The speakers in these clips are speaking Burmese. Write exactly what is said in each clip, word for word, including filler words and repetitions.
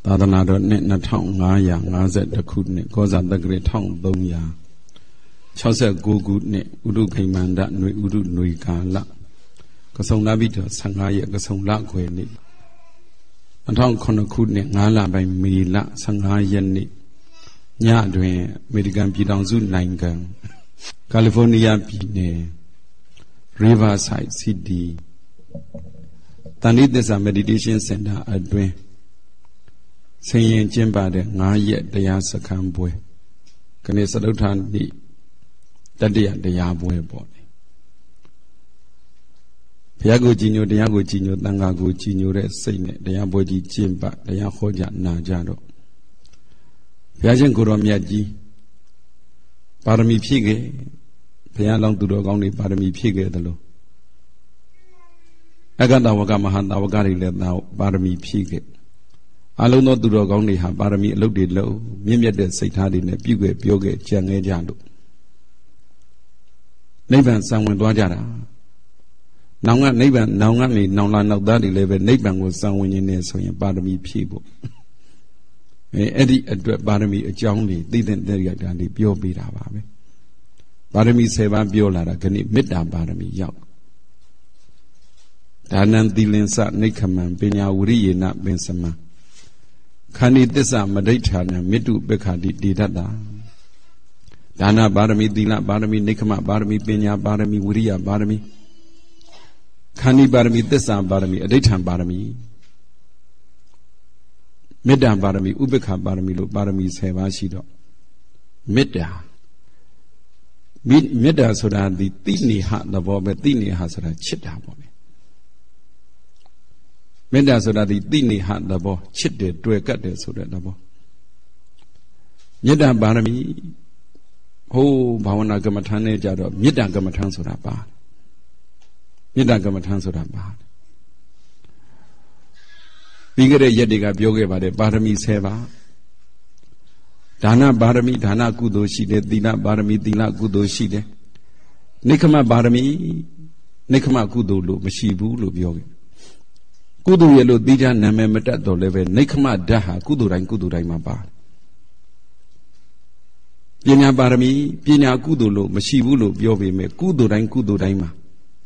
သာသနာတော်နှစ်နှစ်ထောင်ငါးရာငါးဆယ်တစ်ခုနှစ်ကောဇာတက္ကရာတစ်ထောင်သုံးရာခြောက်ဆယ်ကိုးခုနှစ်ဥဒုခိမန္တຫນွေဥဒုຫນွေကာလကဆုံလပိတော်ဆယ်ငါးရက်ကဆုံလခွေနေ့နှစ်ထောင်ခုနှစ်ခုနှစ်ငါးလပိုင်းမေလဆယ်ငါးရက်နေ့ညတွင်အမေရိကန်ပြည်ထောင်စုနိုင်ငံကယ်လီဖိုးနီးယားပြည်နယ် Riverside City တဏိသစ္စာ Meditation Center အတွင်းဆင်ရင်ကျင်းပတဲ့ငါးရက်တရားစခန်းပွဲခဏစတုထာနေ့တတိယတရားပွဲပေါ့လေဘုရားကိုကြည်ညိုတရားကိုကြည်ညိုသံဃာကိုကြည်ညိုတဲ့စိတ်နဲ့တရားပွဲကြီးကျင်းပတရားဟောကြားနာကြတော့ဘုရားရှင်ကိုယ်တော်မြတ်ကြီးပါရမီဖြည့်ခဲ့ဘုရားလောင်းသူတော်ကောင်းတွေပါရမီဖြည့်ခဲ့တယ်လို့အဂတဝကမဟာတဝကတွေလည်းပါရမီဖြည့်ခဲ့အလုံးသောသူတော်ကောင်းတွေဟာပါရမီအလုပ်တွေလုပ်မြင့်မြတ်တဲ့စိတ်ထားတွေနဲ့ပြုခဲ့ပြောခဲ့ကြံခဲ့ကြလို့နိဗ္ဗာန်ဆံဝင်သွားကြတာနောင်ကနိဗ္ဗာန်နောင်ကနေနောင်လာနောက်သားတွေလည်းပဲနိဗ္ဗာန်ကိုဆံဝင်နေတယ်ဆိုရင်ပါရမီဖြည့်ဖို့အဲအဲ့ဒီအတွက်ပါရမီအကြောင်းတွေသိတဲ့တရားတွေပြောပေးတာပါပဲပါရမီဆယ်ပါးပြောလာတာခဏမေတ္တာပါရမီရောက်ဒါနံသီလင်္စနိခမံပညာဝရိယေနပင်စမံခန္ဒီသစ္စာမဒိဋ္ဌာနမေတ္တုပက္ခတိတေတ္တာဒါနပါရမီသီလပါရမီနိခမပါရမီပညာပါရမီဝိရိယပါရမီခန္ဒီပါရမီသစ္စာပါရမီအဋိဋ္ဌံပါရမီမေတ္တာပါရမီဥပေက္ခပါရမီလို့ပါရမီဆယ်ပါးရှိတော့မေတ္တာမေတ္တာဆိုတာဒီတိနေဟသဘောပဲတိနေဟဆိုတာချစ်တာပေါ့လေမေတ္တာဆိုတာဒီတိနေဟသဘောချစ်တယ်တွေ့ကပ်တယ်ဆိုတဲ့သဘောမေတ္တာပါရမီဟိုးဘာဝနာကမ္မထာနဲ့ကြတော့မေတ္တာကမ္မထာဆိုတာပါမေတ္တာကမ္မထာဆိုတာပါပြီးကြတဲ့ရက်တွေကပြောခဲ့ပါတယ်ပါရမီဆယ်ပါးဒါနပါရမီဒါနကုသိုလ်ရှိတယ်သီလပါရမီသီလကုသိုလ်ရှိတယ်နိက္ခမပါရမီနိက္ခမကုသိုလ်လို့မရှိဘူးလို့ပြောခဲ့ကုသိုလ်ရဲ့လို့သိကြနာမည်မတတ်တော့လည်းပဲနိက္ခမဓာတ်ဟာကုသိုလ်တိုင်းကုသိုလ်တိုင်းမှာပါပညာပါရမီပညာကုသိုလ်လို့မရှိဘူးလို့ပြောပေမဲ့ကုသိုလ်တိုင်းကုသိုလ်တိုင်းမှာ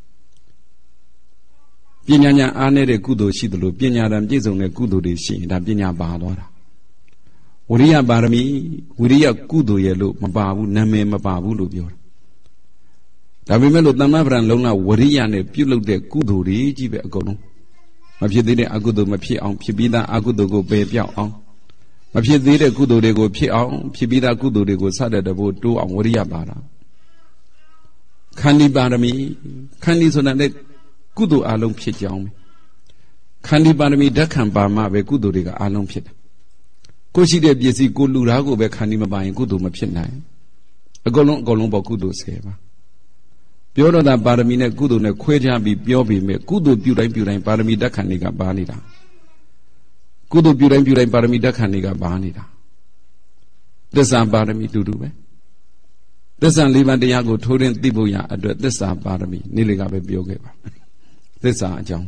ပညာဉာဏ်အားနည်းတဲ့ကုသိုလ်ရှိသလိုပညာဉာဏ်ပြည့်စုံတဲ့ကုသိုလ်တွေရှိရင်ဒါပညာပါသွားတာဝိရိယပါရမီဝိရိယကုသိုလ်ရဲ့လို့မပါဘူးနာမည်မပါဘူးလို့ပြောတာဒါပေမဲ့လို့သမ္မာပရံလုံးလာဝိရိယနဲ့ပြုလုပ်တဲ့ကုသိုလ်တွေကြီးပဲအကုန်လုံးမဖြစ်သေးတဲ့အကုသိုလ်မဖြစ်အောင်ဖြစ်ပြီးသားအကုသိုလ်ကိုပယ်ပြောက်အောင်မဖြစ်သေးတဲ့ကုသိုလ်တွေကိုဖြစ်အောင်ဖြစ်ပြီးသားကုသိုလ်တွေကိုစတဲ့တဘို့တိုးအောင်ဝိရိယပါတာခန္ဒီပါရမီခန္ဒီဆိုတာလည်းကုသိုလ်အလုံးဖြစ်ကြောင်းပဲခန္ဒီပါရမီဓာတ်ခံပါမှပဲကုသိုလ်တွေကအလုံးဖြစ်တယ်ကိုရှိတဲ့ပစ္စည်းကိုလူသားကိုပဲခန္ဒီမပါရင်ကုသိုလ်မဖြစ်နိုင်အကုန်လုံးအကုန်လုံးပေါ်ကုသိုလ်ဆယ်ပါပြောတော့တာပါရမီနဲ့ကုသိုလ်နဲ့ခွဲခြားပြီးပြောပြီးမဲ့ကုသိုလ်ပြုတိုင်းပြုတိုင်းပါရမီဓာတ်ခံတွေကပါနေတာကုသိုလ်ပြုတိုင်းပြုတိုင်းပါရမီဓာတ်ခံတွေကပါနေတာသစ္စာပါရမီတူတူပဲသစ္စာလေးပါးတရားကိုထိုးရင်သိဖို့ရအတွက်သစ္စာပါရမီနေ့လေကပဲပြောခဲ့ပါသစ္စာအကြောင်း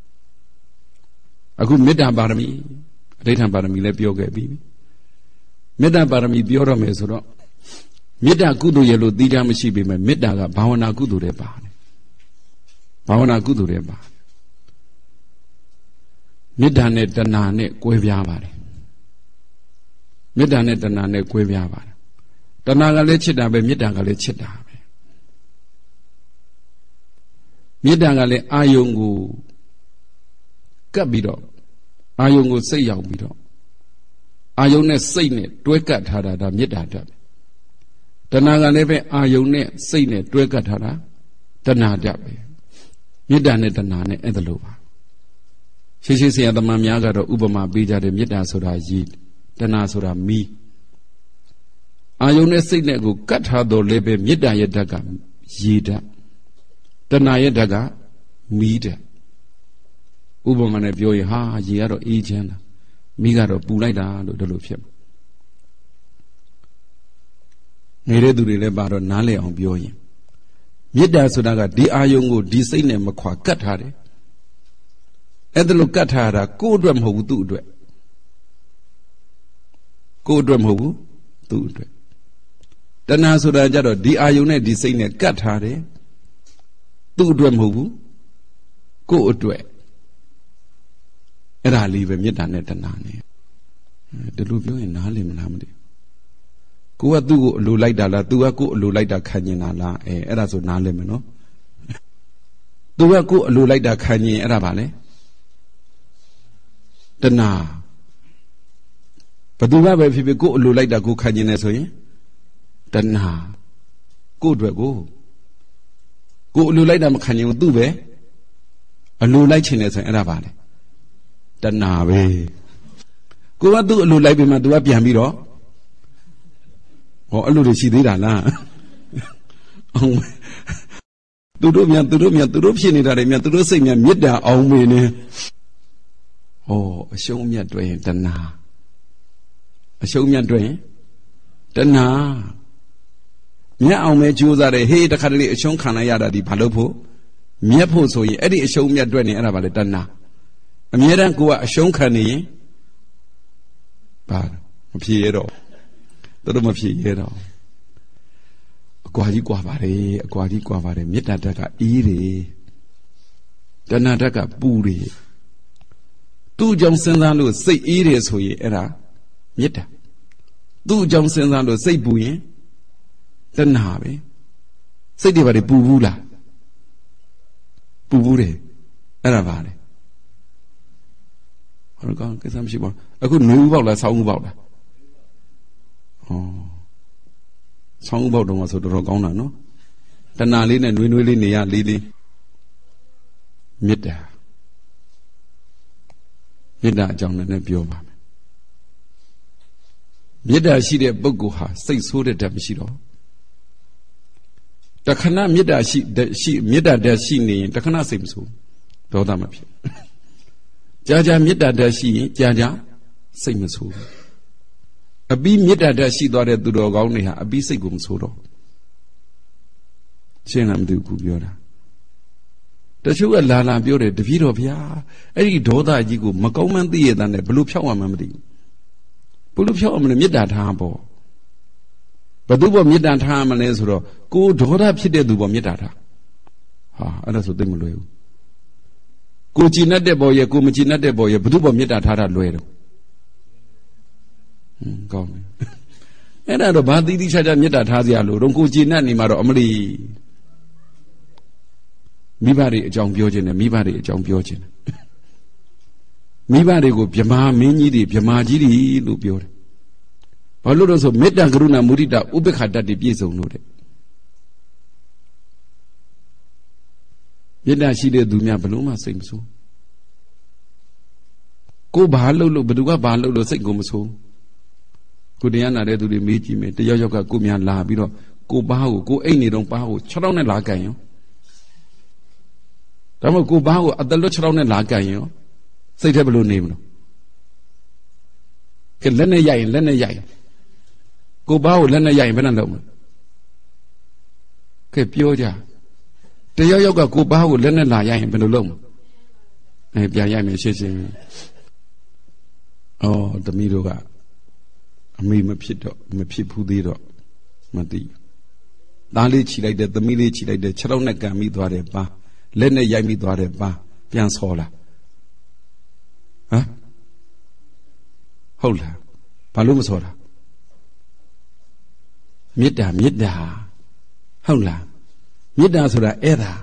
အခုမေတ္တာပါရမီအဋိဋ္ဌံပါရမီလည်းပြောခဲ့ပြီမေတ္တာပါရမီပြောတော့မယ်ဆိုတော့မေတ္တာကုသိုလ်ရဲ့လို့သိကြမရှိပေမဲ့မေတ္တာကဘာဝနာကုသိုလ်တွေပါတယ်ဘာဝနာကုသိုလ်တွေပါမေတ္တာနဲ့တဏှာနဲ့ကွဲပြားပါတယ်မေတ္တာနဲ့တဏှာနဲ့ကွဲပြားပါတယ်တဏှာကလည်းချစ်တာပဲမေတ္တာကလည်းချစ်တာပဲမေတ္တာကလည်းအာယုံကိုကပ်ပြီးတော့အာယုံကိုစိတ်ရောက်ပြီးတော့အာယုံနဲ့စိတ်နဲ့တွဲကပ်ထားတာဒါမေတ္တာဓာတ်တဏှာကလည်းပဲအာယုံနဲ့စိတ်နဲ့တွဲကပ်ထားတာတဏှာဓာတ်ပဲမေတ္တာနဲ့တဏှာနဲ့အဲ့ဒါလိုပါရှိရှိဆရာသမားများကတော့ဥပမာပေးကြတယ်မေတ္တာဆိုတာရေတဏှာဆိုတာမီးအာယုံနဲ့စိတ်နဲ့ကိုကတ်ထားတော့လည်းပဲမေတ္တာရဲ့ဓာတ်ကရေဓာတ်တဏှာရဲ့ဓာတ်ကမီးဓာတ်ဥပမာနဲ့ပြောရင်ဟာရေကတော့အေးချမ်းတာမီးကတော့ပူလိုက်တာလို့ဒီလိုဖြစ်မှာငယ်တဲ့သူတွေလည်းပါတော့နားလည်အောင်ပြောရင်မေတ္တာဆိုတာကဒီအာယုံကိုဒီစိတ်နဲ့မခွာကတ်ထားတယ်အဲ့ဒါလို့ကတ်ထားတာကိုယ့်အတွက်မဟုတ်ဘူးသူ့အတွက်ကိုယ်အတွက်မဟုတ်ဘူးသူ့အတွက်တဏှာဆိုတာကြတော့ဒီအာယုန်နဲ့ဒီစိတ်နဲ့ကတ်ထားတယ်သူ့အတွက်မဟုတ်ဘူးကိုယ့်အတွက်အဲ့ဒါလေးပဲမေတ္တာနဲ့တဏှာနဲ့ဒီလိုပြောရင်နားလည်မလားမသိကိုကသူ့ကိုအလိုလိုက်တာလားသူကကို့အလိုလိုက်တာခံကျင်တာလားအဲအဲ့ဒါဆိုနားလည်မယ်နော်သူကကို့အလိုလိုက်တာခံကျင်အဲ့ဒါပါလေတဏှာဘသူကပဲဖြစ်ဖြစ်ကို့အလိုလိုက်တာကိုခံကျင်နေဆိုရင်တဏှာကို့အတွက်ကိုကို့အလိုလိုက်တာမခံကျင်ဘူးသူ့ပဲအလိုလိုက်ချင်နေဆိုရင်အဲ့ဒါပါလေတဏှာပဲကိုကသူ့အလိုလိုက်ပြီမှ तू ကပြန်ပြီးတော့ဟောအဲ့လိုတွေရှိသေးတာလားအောင်သူတို့မြန်သူတို့မြန်သူတို့ဖြစ်နေတာတွေမြန်သူတို့စိတ်မြန်မေတ္တာအောင်မေနေဟောအရှုံးမြတ်တွေ့ရင်တဏှာအရှုံးမြတ်တွေ့ရင်တဏှာမြတ်အောင်မဲကြိုးစားတယ်ဟေးတခါတလေအရှုံးခံလိုက်ရတာဒီဘာလို့ဖို့မြတ်ဖို့ဆိုရင်အဲ့ဒီအရှုံးမြတ်တွေ့နေအဲ့ဒါဘာလဲတဏှာအမြဲတမ်းကိုကအရှုံးခံနေရင်ဘာမဖြေရတော့တို့မဖြေရတော့အကွာကြီးကွာပါတယ်အကွာကြီးကွာပါတယ်မေတ္တာဓာတ်ကအေးတယ်တဏှာဓာတ်ကပူတယ်သူ့ကြောင့်စဉ်းစားလို့စိတ်အေးတယ်ဆိုရင်အဲ့ဒါမေတ္တာသူ့ကြောင့်စဉ်းစားလို့စိတ်ပူရင်တဏှာပဲစိတ်တွေဘာတွေပူဘူးလားပူဘူးတယ်အဲ့ဒါပါလေဟောကောင်ကိစ္စမရှိပါဘူးအခုနှွေးဦးပေါက်လားဆောင်းဦးပေါက်လားဟောဆောင်းဦးပေါက်တော့ဆိုတော်တော်ကောင်းတာနော်တဏှာလေးနဲ့နှွေးနှွေးလေးနေရလေးလေးမေတ္တာမေတ္တာအကြောင်းလည်းပြောပါမယ်မေတ္တာရှိတဲ့ပုဂ္ဂိုလ်ဟာစိတ်ဆိုးတဲ့ဓာတ်မရှိတော့တခဏမေတ္တာရှိရှိမေတ္တာဓာတ်ရှိနေရင်တခဏစိတ်မဆိုးဒေါသမဖြစ်ကြာကြာမေတ္တာဓာတ်ရှိရင်ကြာကြာစိတ်မဆိုးအပြီးမေတ္တာဓာတ်ရှိသွားတဲ့သူတော်ကောင်းတွေဟာအပြီးစိတ်ကိုမဆိုးတော့ရှင်းလားမသိဘူးပြောတာတချို့ကလာလာပြောတယ်တပည့်တော်ဗျာအဲ့ဒီဒေါသကြီးကိုမကောင်းမှန်းသိရတဲ့နဲ့ဘလို့ဖြောက်ရမှန်းမသိဘူးဘလို့ဖြောက်အောင်မလဲမေတ္တာထားပေါ့ဘသူ့ဘောမေတ္တာထားမလဲဆိုတော့ကိုဒေါသဖြစ်တဲ့သူဘောမေတ္တာထားဟာအဲ့ဒါဆိုသိမလွယ်ဘူးကိုကြည်နတ်တဲ့ဘောရဲ့ကိုမကြည်နတ်တဲ့ဘောရဲ့ဘသူ့ဘောမေတ္တာထားတာလွယ်တော့ဟင်းကောင်းတယ်အဲ့ဒါတော့ဘာသီးသီးခြားခြားမေတ္တာထားစရာလို့တော့ကိုကြည်နတ်နေမှာတော့အမလီမိဘတွေအကြောင်းပြောခြင်းနဲ့မိဘတွေအကြောင်းပြောခြင်းမိဘတွေကိုဗြမာမင်းကြီးတွေဗြမာကြီးတွေလို့ပြောတယ်ဘာလို့လို့ဆိုမေတ္တာကရုဏာမုဒိတာဥပေက္ခတတ်တွေပြည့်စုံလို့တဲ့မေတ္တာရှိတဲ့သူများဘလို့မှစိတ်မဆိုးကိုဘာလို့လို့ဘသူကဘာလို့လို့စိတ်ကိုမဆိုးကိုတရားနာတဲ့သူတွေမေးကြည့်မယ်တယောက်ယောက်ကကိုများလာပြီးတော့ကိုဘာကိုကိုအိတ်နေတော့ဘာကိုခြေထောက်နဲ့လာကန်ရောဒါမှမဟုတ်ကိုဘာကိုအတလွတ်ခြေထောက်နဲ့လာကန်ရောစိတ်ထဲဘလို့နေမလို့ကဲလက်နဲ့ရိုက်ရင်လက်နဲ့ရိုက်ကိုဘာကိုလက်နဲ့ရိုက်ရင်ဘယ်နဲ့လုပ်မလဲကဲပြောကြတယောက်ယောက်ကကိုဘာကိုလက်နဲ့လာရိုက်ရင်ဘယ်လိုလုပ်မလဲအဲပြန်ရိုက်မယ်ရှင်းရှင်းအော်သမီးတို့ကအမေမဖြစ်တော့မဖြစ်ဘူးသေးတော့မသိသားလေးခြိလိုက်တယ်သမီးလေးခြိလိုက်တယ်ခြေထောက်နဲ့ကန်မိသွားတယ်ပါလက်နဲ့ရိုက်မိသွားတယ်ပါပြန်ဆော်လာဟမ်ဟုတ်လားဘာလို့မဆော်တာမေတ္တာမေတ္တာဟုတ်လားမေတ္တာဆိုတာအဲ့ဒါ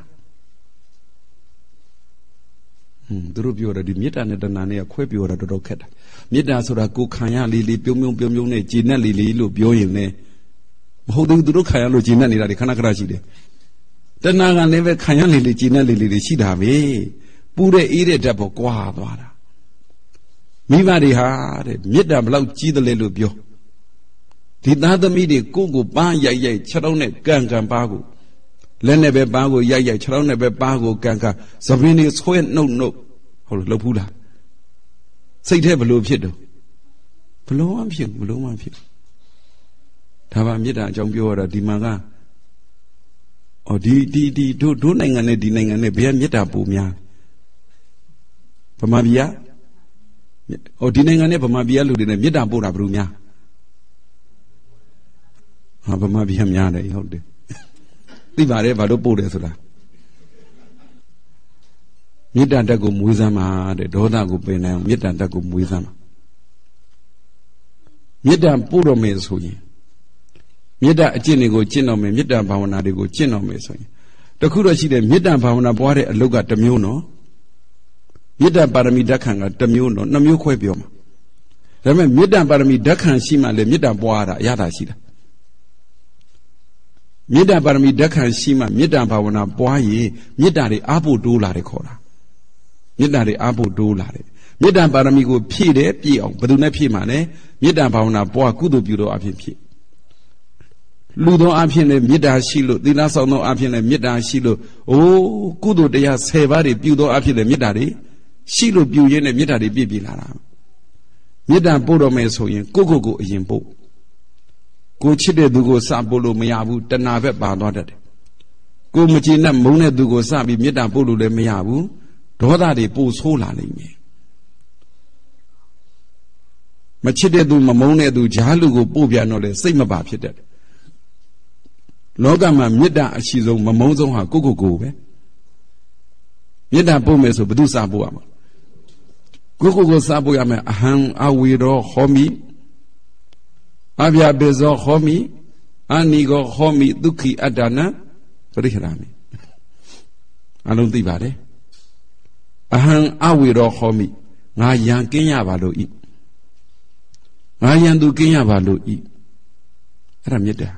ဟွန်းသူတို့ပြောတယ်ဒီမေတ္တာနဲ့တဏှာနဲ့ခွဲပြောတာတော်တော်ခက်တာမေတ္တာဆိုတာကိုခံရလေးလေးပြုံးပြုံးပြုံးပြုံးနဲ့ကြည်နက်လေးလေးလို့ပြောရင်လည်းမဟုတ်ဘူးသူတို့ခံရလို့ကြည်နက်နေတာတွေခဏခဏရှိတယ်တဏှာကလည်းပဲခံရလေးလေးကြည်နက်လေးလေးတွေရှိတာပဲပူတဲ့အေးတဲ့ဓာတ်ပေါ်ကွာသွားတာမိဘတွေဟာတဲ့မေတ္တာဘလောက်ကြီးတယ်လဲလို့ပြောဒီသားသမီးတွေကိုကိုပန်းရိုက်ရိုက်ခြေထောက်နဲ့ကန်ကန်ပါကိုလက်နဲ့ပဲပန်းကိုရိုက်ရိုက်ခြေထောက်နဲ့ပဲပန်းကိုကန်ကန်သပင်းတွေဆွဲနှုတ်နှုတ်ဟုတ်လို့လှုပ်ဘူးလားစိတ်ထဲဘလို့ဖြစ်တော့ဘလို့မှဖြစ်ဘလို့မှဖြစ်ဒါပါမေတ္တာအကြောင်းပြောရတာဒီမှာကအော်ဒီဒီဒီတို့တို့နိုင်ငံနဲ့ဒီနိုင်ငံနဲ့ဘယ်ကမေတ္တာပိုများဗမာပြည်ကအော်ဒီနိုင်ငံနဲ့ဗမာပြည်ကလူတွေနဲ့မေတ္တာပို့တာဘယ်လိုများဟာဗမာပြည်များတယ်ဟုတ်တယ်သိပါတယ်ဘာလို့ပို့တယ်ဆိုတာမေတ္တာတက်ကိုမွေးစမ်းပါတဲ့ဒေါသကိုပင်နိုင်အောင်မေတ္တာတက်ကိုမွေးစမ်းပါမေတ္တာပို့တော်မယ်ဆိုရင်မေတ္တာအကျင့်တွေကိုကျင့်တော်မယ်မေတ္တာဘာဝနာတွေကိုကျင့်တော်မယ်ဆိုရင်တခုတော့ရှိတယ်မေတ္တာဘာဝနာပွားတဲ့အလုပ်ကတစ်မျိုးနော်မေတ္တာပါရမီဓာတ်ခံကတစ်မျိုးနော်နှစ်မျိုးခွဲပြောမှာဒါပေမဲ့မေတ္တာပါရမီဓာတ်ခံရှိမှလည်းမေတ္တာပွားတာအရသာရှိတာမေတ္တာပါရမီဓာတ်ခံရှိမှမေတ္တာဘာဝနာပွားရင်မေတ္တာတွေအားဖို့တိုးလာတယ်ခေါ်တာမေတ္တာတွေအားဖို့တိုးလာတယ်မေတ္တာပါရမီကိုဖြည့်တယ်ပြည့်အောင်ဘယ်သူနဲ့ဖြည့်မှလဲမေတ္တာဘာဝနာပွားကုသိုလ်ပြုသောအဖြစ်ဖြည့်လူသောအဖြစ်နဲ့မေတ္တာရှိလို့သီလဆောင်သောအဖြစ်နဲ့မေတ္တာရှိလို့အိုးကုသိုလ်တရားဆယ်ပါးတွေပြုသောအဖြစ်နဲ့မေတ္တာတွေရှိလို့ပြုရင်းနဲ့မေတ္တာတွေပြည့်ပြည့်လာတာမေတ္တာပို့တော်မယ်ဆိုရင်ကိုယ့်ကိုယ်ကိုအရင်ပို့ကိုချစ်တဲ့သူကိုစပို့လို့မရဘူးတဏှာဘက်ပါသွားတတ်တယ်ကိုမကြည်နဲ့မုန်းတဲ့သူကိုစပြီးမေတ္တာပို့လို့လည်းမရဘူးဒေါသတွေပို့ဆိုးလာလိမ့်မယ်မချစ်တဲ့သူမမုန်းတဲ့သူဂျားလူကိုပို့ပြန်တော့လေစိတ်မပါဖြစ်တတ်တယ်လောကမှာမေတ္တာအရှိဆုံးမမုန်းဆုံးဟာကိုယ့်ကိုယ်ကိုပဲမေတ္တာပို့မယ်ဆိုဘယ်သူစပို့ရမှာကိုယ့်ကိုယ်ကိုစပို့ရမယ်အဟံအဝေရောဟောမိအဗျာပေဇောဟောမိအနိကောဟောမိဒုက္ခိအတ္တနာပရိဟရာမိအလုံးသိပါတယ်အဟံအဝေရောဟောမိငါယံကင်းရပါလို့ဤငါယံသူကင်းရပါလို့ဤအဲ့ဒါမေတ္တာ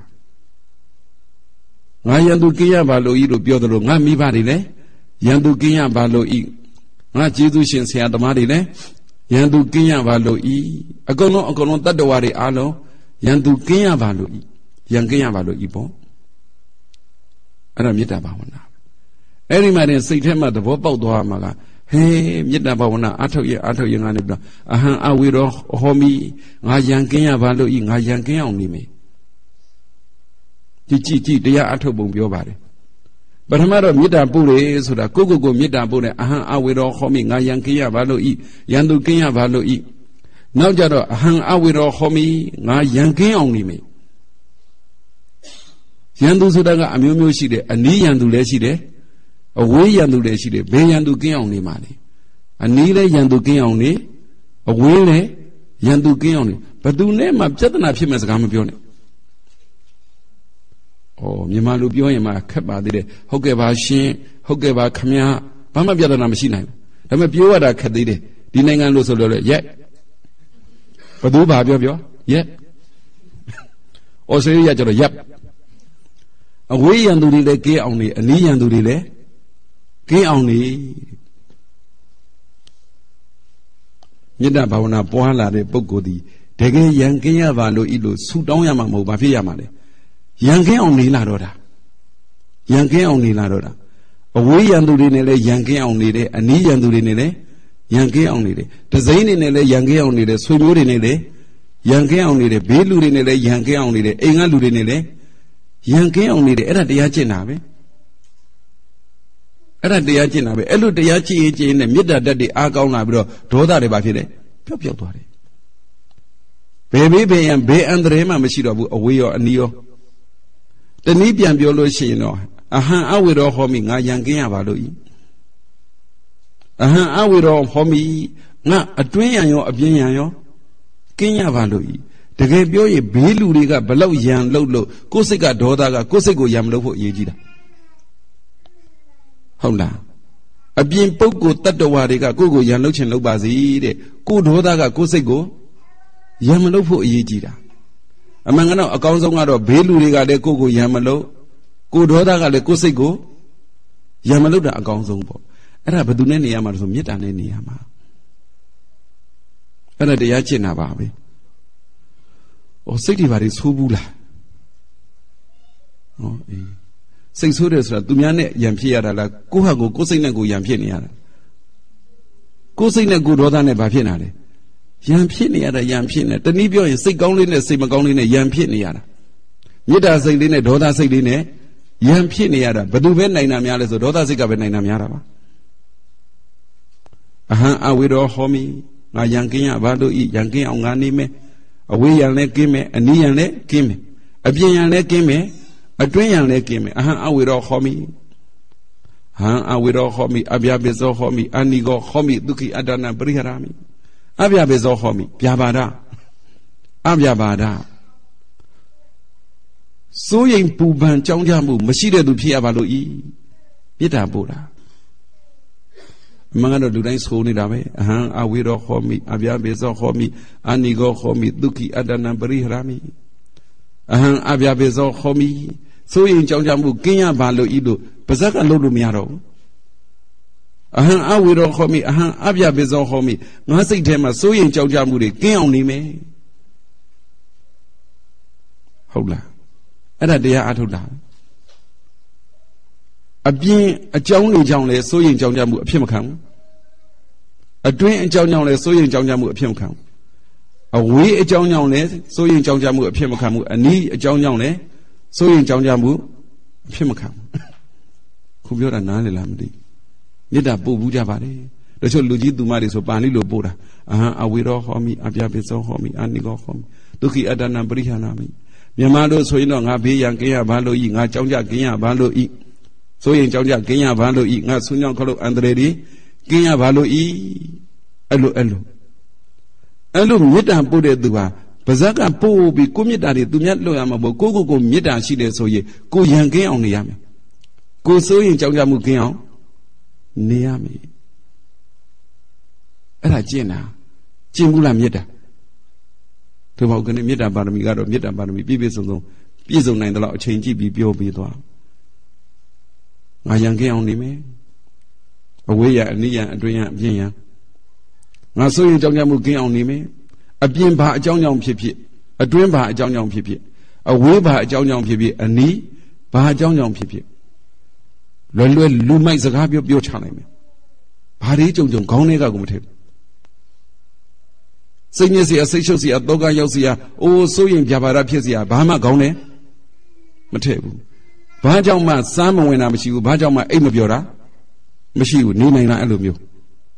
ငါယံသူကင်းရပါလို့ဤလို့ပြောသလိုငါမိဘတွေလည်းယံသူကင်းရပါလို့ဤငါကျေးဇူးရှင်ဆရာသမားတွေလည်းယံသူကင်းရပါလို့ဤအကုန်လုံးအကုန်လုံးတတ္တဝါတွေအားလုံးယံသူကင်းရပါလို့ဤယံကင်းရပါလို့ဤပေါ့အဲ့ဒါမေတ္တာဘာဝနာအဲ့ဒီမှာတင်စိတ်ထဲမှာသဘောပေါက်သွားမှာကဟေးမေတ္တာဘာဝနာအထောက်ရအထောက်ရငါနေပြီးတော့အဟံအဝေရောဟောမိငါယံကင်းရပါလို့ဤငါယံကင်းအောင်နေမယ်ကြည်ကြည်ကြည်တရားအထုတ်ပုံပြောပါတယ်ပထမတော့မေတ္တာပို့တယ်ဆိုတာကိုကိုကိုမေတ္တာပို့တယ်အဟံအဝေရောဟောမိငါယံကင်းရပါလို့ဤယံသူကင်းရပါလို့ဤနောက်ကြတော့အဟံအဝေရောဟောမိငါယံကင်းအောင်နေမယ်ယံသူဆိုတာကအမျိုးမျိုးရှိတယ်အနီးယံသူလည်းရှိတယ်အဝေးယံသူလည်းရှိတယ်ဘယ်ယံသူကင်းအောင်နေမှာလဲအနီးလည်းယံသူကင်းအောင်နေအဝေးလည်းယံသူကင်းအောင်နေဘယ်သူနဲ့မှပြဿနာဖြစ်မဲ့စကားမပြောနဲ့ဩမြန်မာလူပြောရင်မှခက်ပါသေးတယ်ဟုတ်ကဲ့ပါရှင်ဟုတ်ကဲ့ပါခမည်းဘာမှပြဿနာမရှိနိုင်ဘူးဒါပေမဲ့ပြောရတာခက်သေးတယ်ဒီနိုင်ငံလို့ဆိုလို့လေရက်ဘယ်သူဘာပြောပြောရက်ဩစတြေးလျကျတော့ရက်အဝေးရန်သူတွေလည်းကင်းအောင်နေအနီးရန်သူတွေလည်းကင်းအောင်နေမေတ္တာဘာဝနာပွားလာတဲ့ပုဂ္ဂိုလ်ဒီတကယ်ယံကင်းရပါလို့ဤလို့ဆူတောင်းရမှာမဟုတ်ဘာဖြစ်ရမှာလဲယံကင်းအောင်နေလာတော့တာယံကင်းအောင်နေလာတော့တာအဝေးရန်သူတွေနဲ့လည်းယံကင်းအောင်နေတယ်အနီးရန်သူတွေနဲ့လည်းယံကင်းအောင်နေတယ်ဒဇိမ့်တွေနဲ့လည်းယံကင်းအောင်နေတယ်ဆွေမျိုးတွေနဲ့လည်းယံကင်းအောင်နေတယ်ဘေးလူတွေနဲ့လည်းယံကင်းအောင်နေတယ်အိမ်ကလူတွေနဲ့လည်းယံကင်းအောင်နေတယ်အဲ့ဒါတရားကျင့်တာပဲအဲ့ဒါတရားကျင့်တာပဲအဲ့လိုတရားကျင့်ရင်ကျင့်နဲ့မေတ္တာဓာတ်တွေအားကောင်းလာပြီးတော့ဒေါသတွေဘာဖြစ်လဲပျောက်ပျောက်သွားတယ်ဘယ်ဘေးဘယ်ယံဘယ်အန္တရာယ်မှမရှိတော့ဘူးအဝေးရောအနီးရောတနည်းပြန်ပြောလို့ရှိရင်တော့အဟံအဝေရောဟောမိငါယံကင်းရပါလို့ဤအဟံအဝေရောဟောမိငါအတွင်းယံရောအပြင်ယံရောကင်းရပါလို့ဤတကယ်ပြောရင်ဘေးလူတွေကဘလောက်ယံလှုပ်လို့ကိုယ်စိတ်ကဒေါသကကိုယ်စိတ်ကိုယံမလုပ်ဖို့အရေးကြီးတာဟုတ်လားအပြင်ပုဂ္ဂိုလ်တ attva တွေကကိုယ့်ကိုယံလှုပ်ချင်လှုပ်ပါစေတဲ့ကိုယ်ဒေါသကကိုယ်စိတ်ကိုယံမလှုပ်ဖို့အရေးကြီးတာအမှန်ကတော့အကောင်းဆုံးကတော့ဘေးလူတွေကလည်းကိုယ့်ကိုယံမလှုပ်ကိုယ်ဒေါသကလည်းကိုယ်စိတ်ကိုယံမလှုပ်တာအကောင်းဆုံးပေါ့အဲ့ဒါဘယ်သူနဲ့နေရမှာလဲဆိုမေတ္တာနဲ့နေရမှာအဲ့ဒါတရားကျင့်တာပါပဲဩစိတ်တွေဘာတွေဆိုးဘူးလားဟောအေးစိတ်ဆိုးတယ်ဆိုတာသူများနဲ့ယံဖြစ်ရတာလားကိုယ့်ဟာကိုယ်ကိုယ်စိတ်နဲ့ကိုယ်ယံဖြစ်နေရတာကိုယ်စိတ်နဲ့ကိုယ်ဒေါသနဲ့ဘာဖြစ်နေတာလဲယံဖြစ်နေရတာယံဖြစ်နေတနည်းပြောရင်စိတ်ကောင်းလေးနဲ့စိတ်မကောင်းလေးနဲ့ယံဖြစ်နေရတာမေတ္တာစိတ်လေးနဲ့ဒေါသစိတ်လေးနဲ့ယံဖြစ်နေရတာဘယ်သူပဲနိုင်တာများလဲဆိုဒေါသစိတ်ကပဲနိုင်တာများတာပါအဟံအဝေရောဟောမိငါယံကင်းရဘာလို့ဤယံကင်းအောင်ငါနေမယ်အဝေးယံလည်းကင်းမယ်အနီးယံလည်းကင်းမယ်အပြင်ရန်လည်းကင်းမယ်အတွင်းရန်လည်းကင်းမယ်အဟံအဝေရောဟောမိဟံအဝေရောဟောမိအဗျာပိဇောဟောမိအနိကောဟောမိဒုက္ခိအတ္တနာပရိဟရာမိအဗျာပိဇောဟောမိဗျာပါဒအဗျာပါဒစိုးရိမ်ပူပန်ကြောင်းကြမှုမရှိတဲ့သူဖြစ်ရပါလို့ဤမေတ္တာပို့တာအမှန်ကတော့လူတိုင်းဆိုနေတာပဲအဟံအဝေရောဟောမိအဗျာပိဇောဟောမိအနိကောဟောမိဒုက္ခိအတ္တနာပရိဟရာမိအဟံအဗျာပိဇောဟောမိစိုးရိမ်ကြောင်းကြမှုကင်းရပါလို့ဤလို့ပါဇက်ကလုပ်လို့မရတော့ဘူးအဟံအဝေရောဟောမိအဟံအဗျာပိဇောဟောမိငါစိတ်ထဲမှာစိုးရိမ်ကြောင်းကြမှုတွေကင်းအောင်နေမယ်ဟုတ်လားအဲ့ဒါတရားအထုတ်တာအပြင်အကြောင်းတွေကြောင့်လဲစိုးရိမ်ကြောင်းကြမှုအဖြစ်မခံဘူးအတွင်းအကြောင်းကြောင့်လဲစိုးရိမ်ကြောင်းကြမှုအဖြစ်မခံဘူးအဝေးအကြောင်းကြောင့်လဲစိုးရိမ်ကြောင်းကြမှုအဖြစ်မခံဘူးအနီးအကြောင်းကြောင့်လဲစိုးရိမ်ကြောင်းကြမှုအဖြစ်မခံဘူးခုပြောတာနားလည်လားမသိမေတ္တာပို့ဘူးကြပါလေတချို့လူကြီးသူမတွေဆိုပါဠိလိုပို့တာအဟံအဝေရောဟောမိအဗျာပိဇောဟောမိအနိကောဟောမိဒုက္ခိအတ္တနာပရိဟနာမိမြန်မာတို့ဆိုရင်တော့ငါဘေးရန်ကင်းရဘာလို့ဤငါကြောင်းကြကင်းရဘာလို့ဤဆိုရင်ကြောင်းကြကင်းရဘာလို့ဤငါဆူညောင်းခလုတ်အန္တရာယ်ဒီကင်းရဘာလို့ဤအဲ့လိုအဲ့လိုအဲ့လိုမေတ္တာပို့တဲ့သူဟာပါဇက်ကပို့ပြီးကိုမေတ္တာတွေသူများလွတ်ရမှာပေါ့ကိုကိုကိုမေတ္တာရှိတယ်ဆိုရင်ကိုရန်ကင်းအောင်နေရမယ်ကိုဆိုရင်ကြောင်းကြမှုကင်းအောင်နေရမယ်အဲ့ဒါကျင့်တာကျင့်ဘူးလားမေတ္တာဒီဘောကနေမေတ္တာပါရမီကတော့မေတ္တာပါရမီပြည့်ပြည့်စုံစုံပြည့်စုံနိုင်တယ်လို့အချိန်ကြည့်ပြီးပြောပြီးသွားငါရန်ကင်းအောင်နေမယ်အဝေးရအနိယအတွင်းရအပြင်ရငါဆိုရင်ကြောင်းကြမှုကင်းအောင်နေမယ်အပြင်ဘာအကြောင်းကြောင့်ဖြစ်ဖြစ်အတွင်းဘာအကြောင်းကြောင့်ဖြစ်ဖြစ်အဝေးဘာအကြောင်းကြောင့်ဖြစ်ဖြစ်အနီးဘာအကြောင်းကြောင့်ဖြစ်ဖြစ်လွယ်လွယ်လူမိုက်စကားပြောပြောချနိုင်မယ်ဘာတွေကြုံကြုံခေါင်းထဲကကိုမထည့်စိတ်ညစ်စရာစိတ်ရှုပ်စရာတောကရောက်စရာအိုးစိုးရင်ပြပါရဖြစ်စရာဘာမှခေါင်းထဲမထည့်ဘူးဘာကြောင့်မှစားမဝင်တာမရှိဘူးဘာကြောင့်မှအိတ်မပြောတာမရှိဘူးနေနိုင်လားအဲ့လိုမျိုး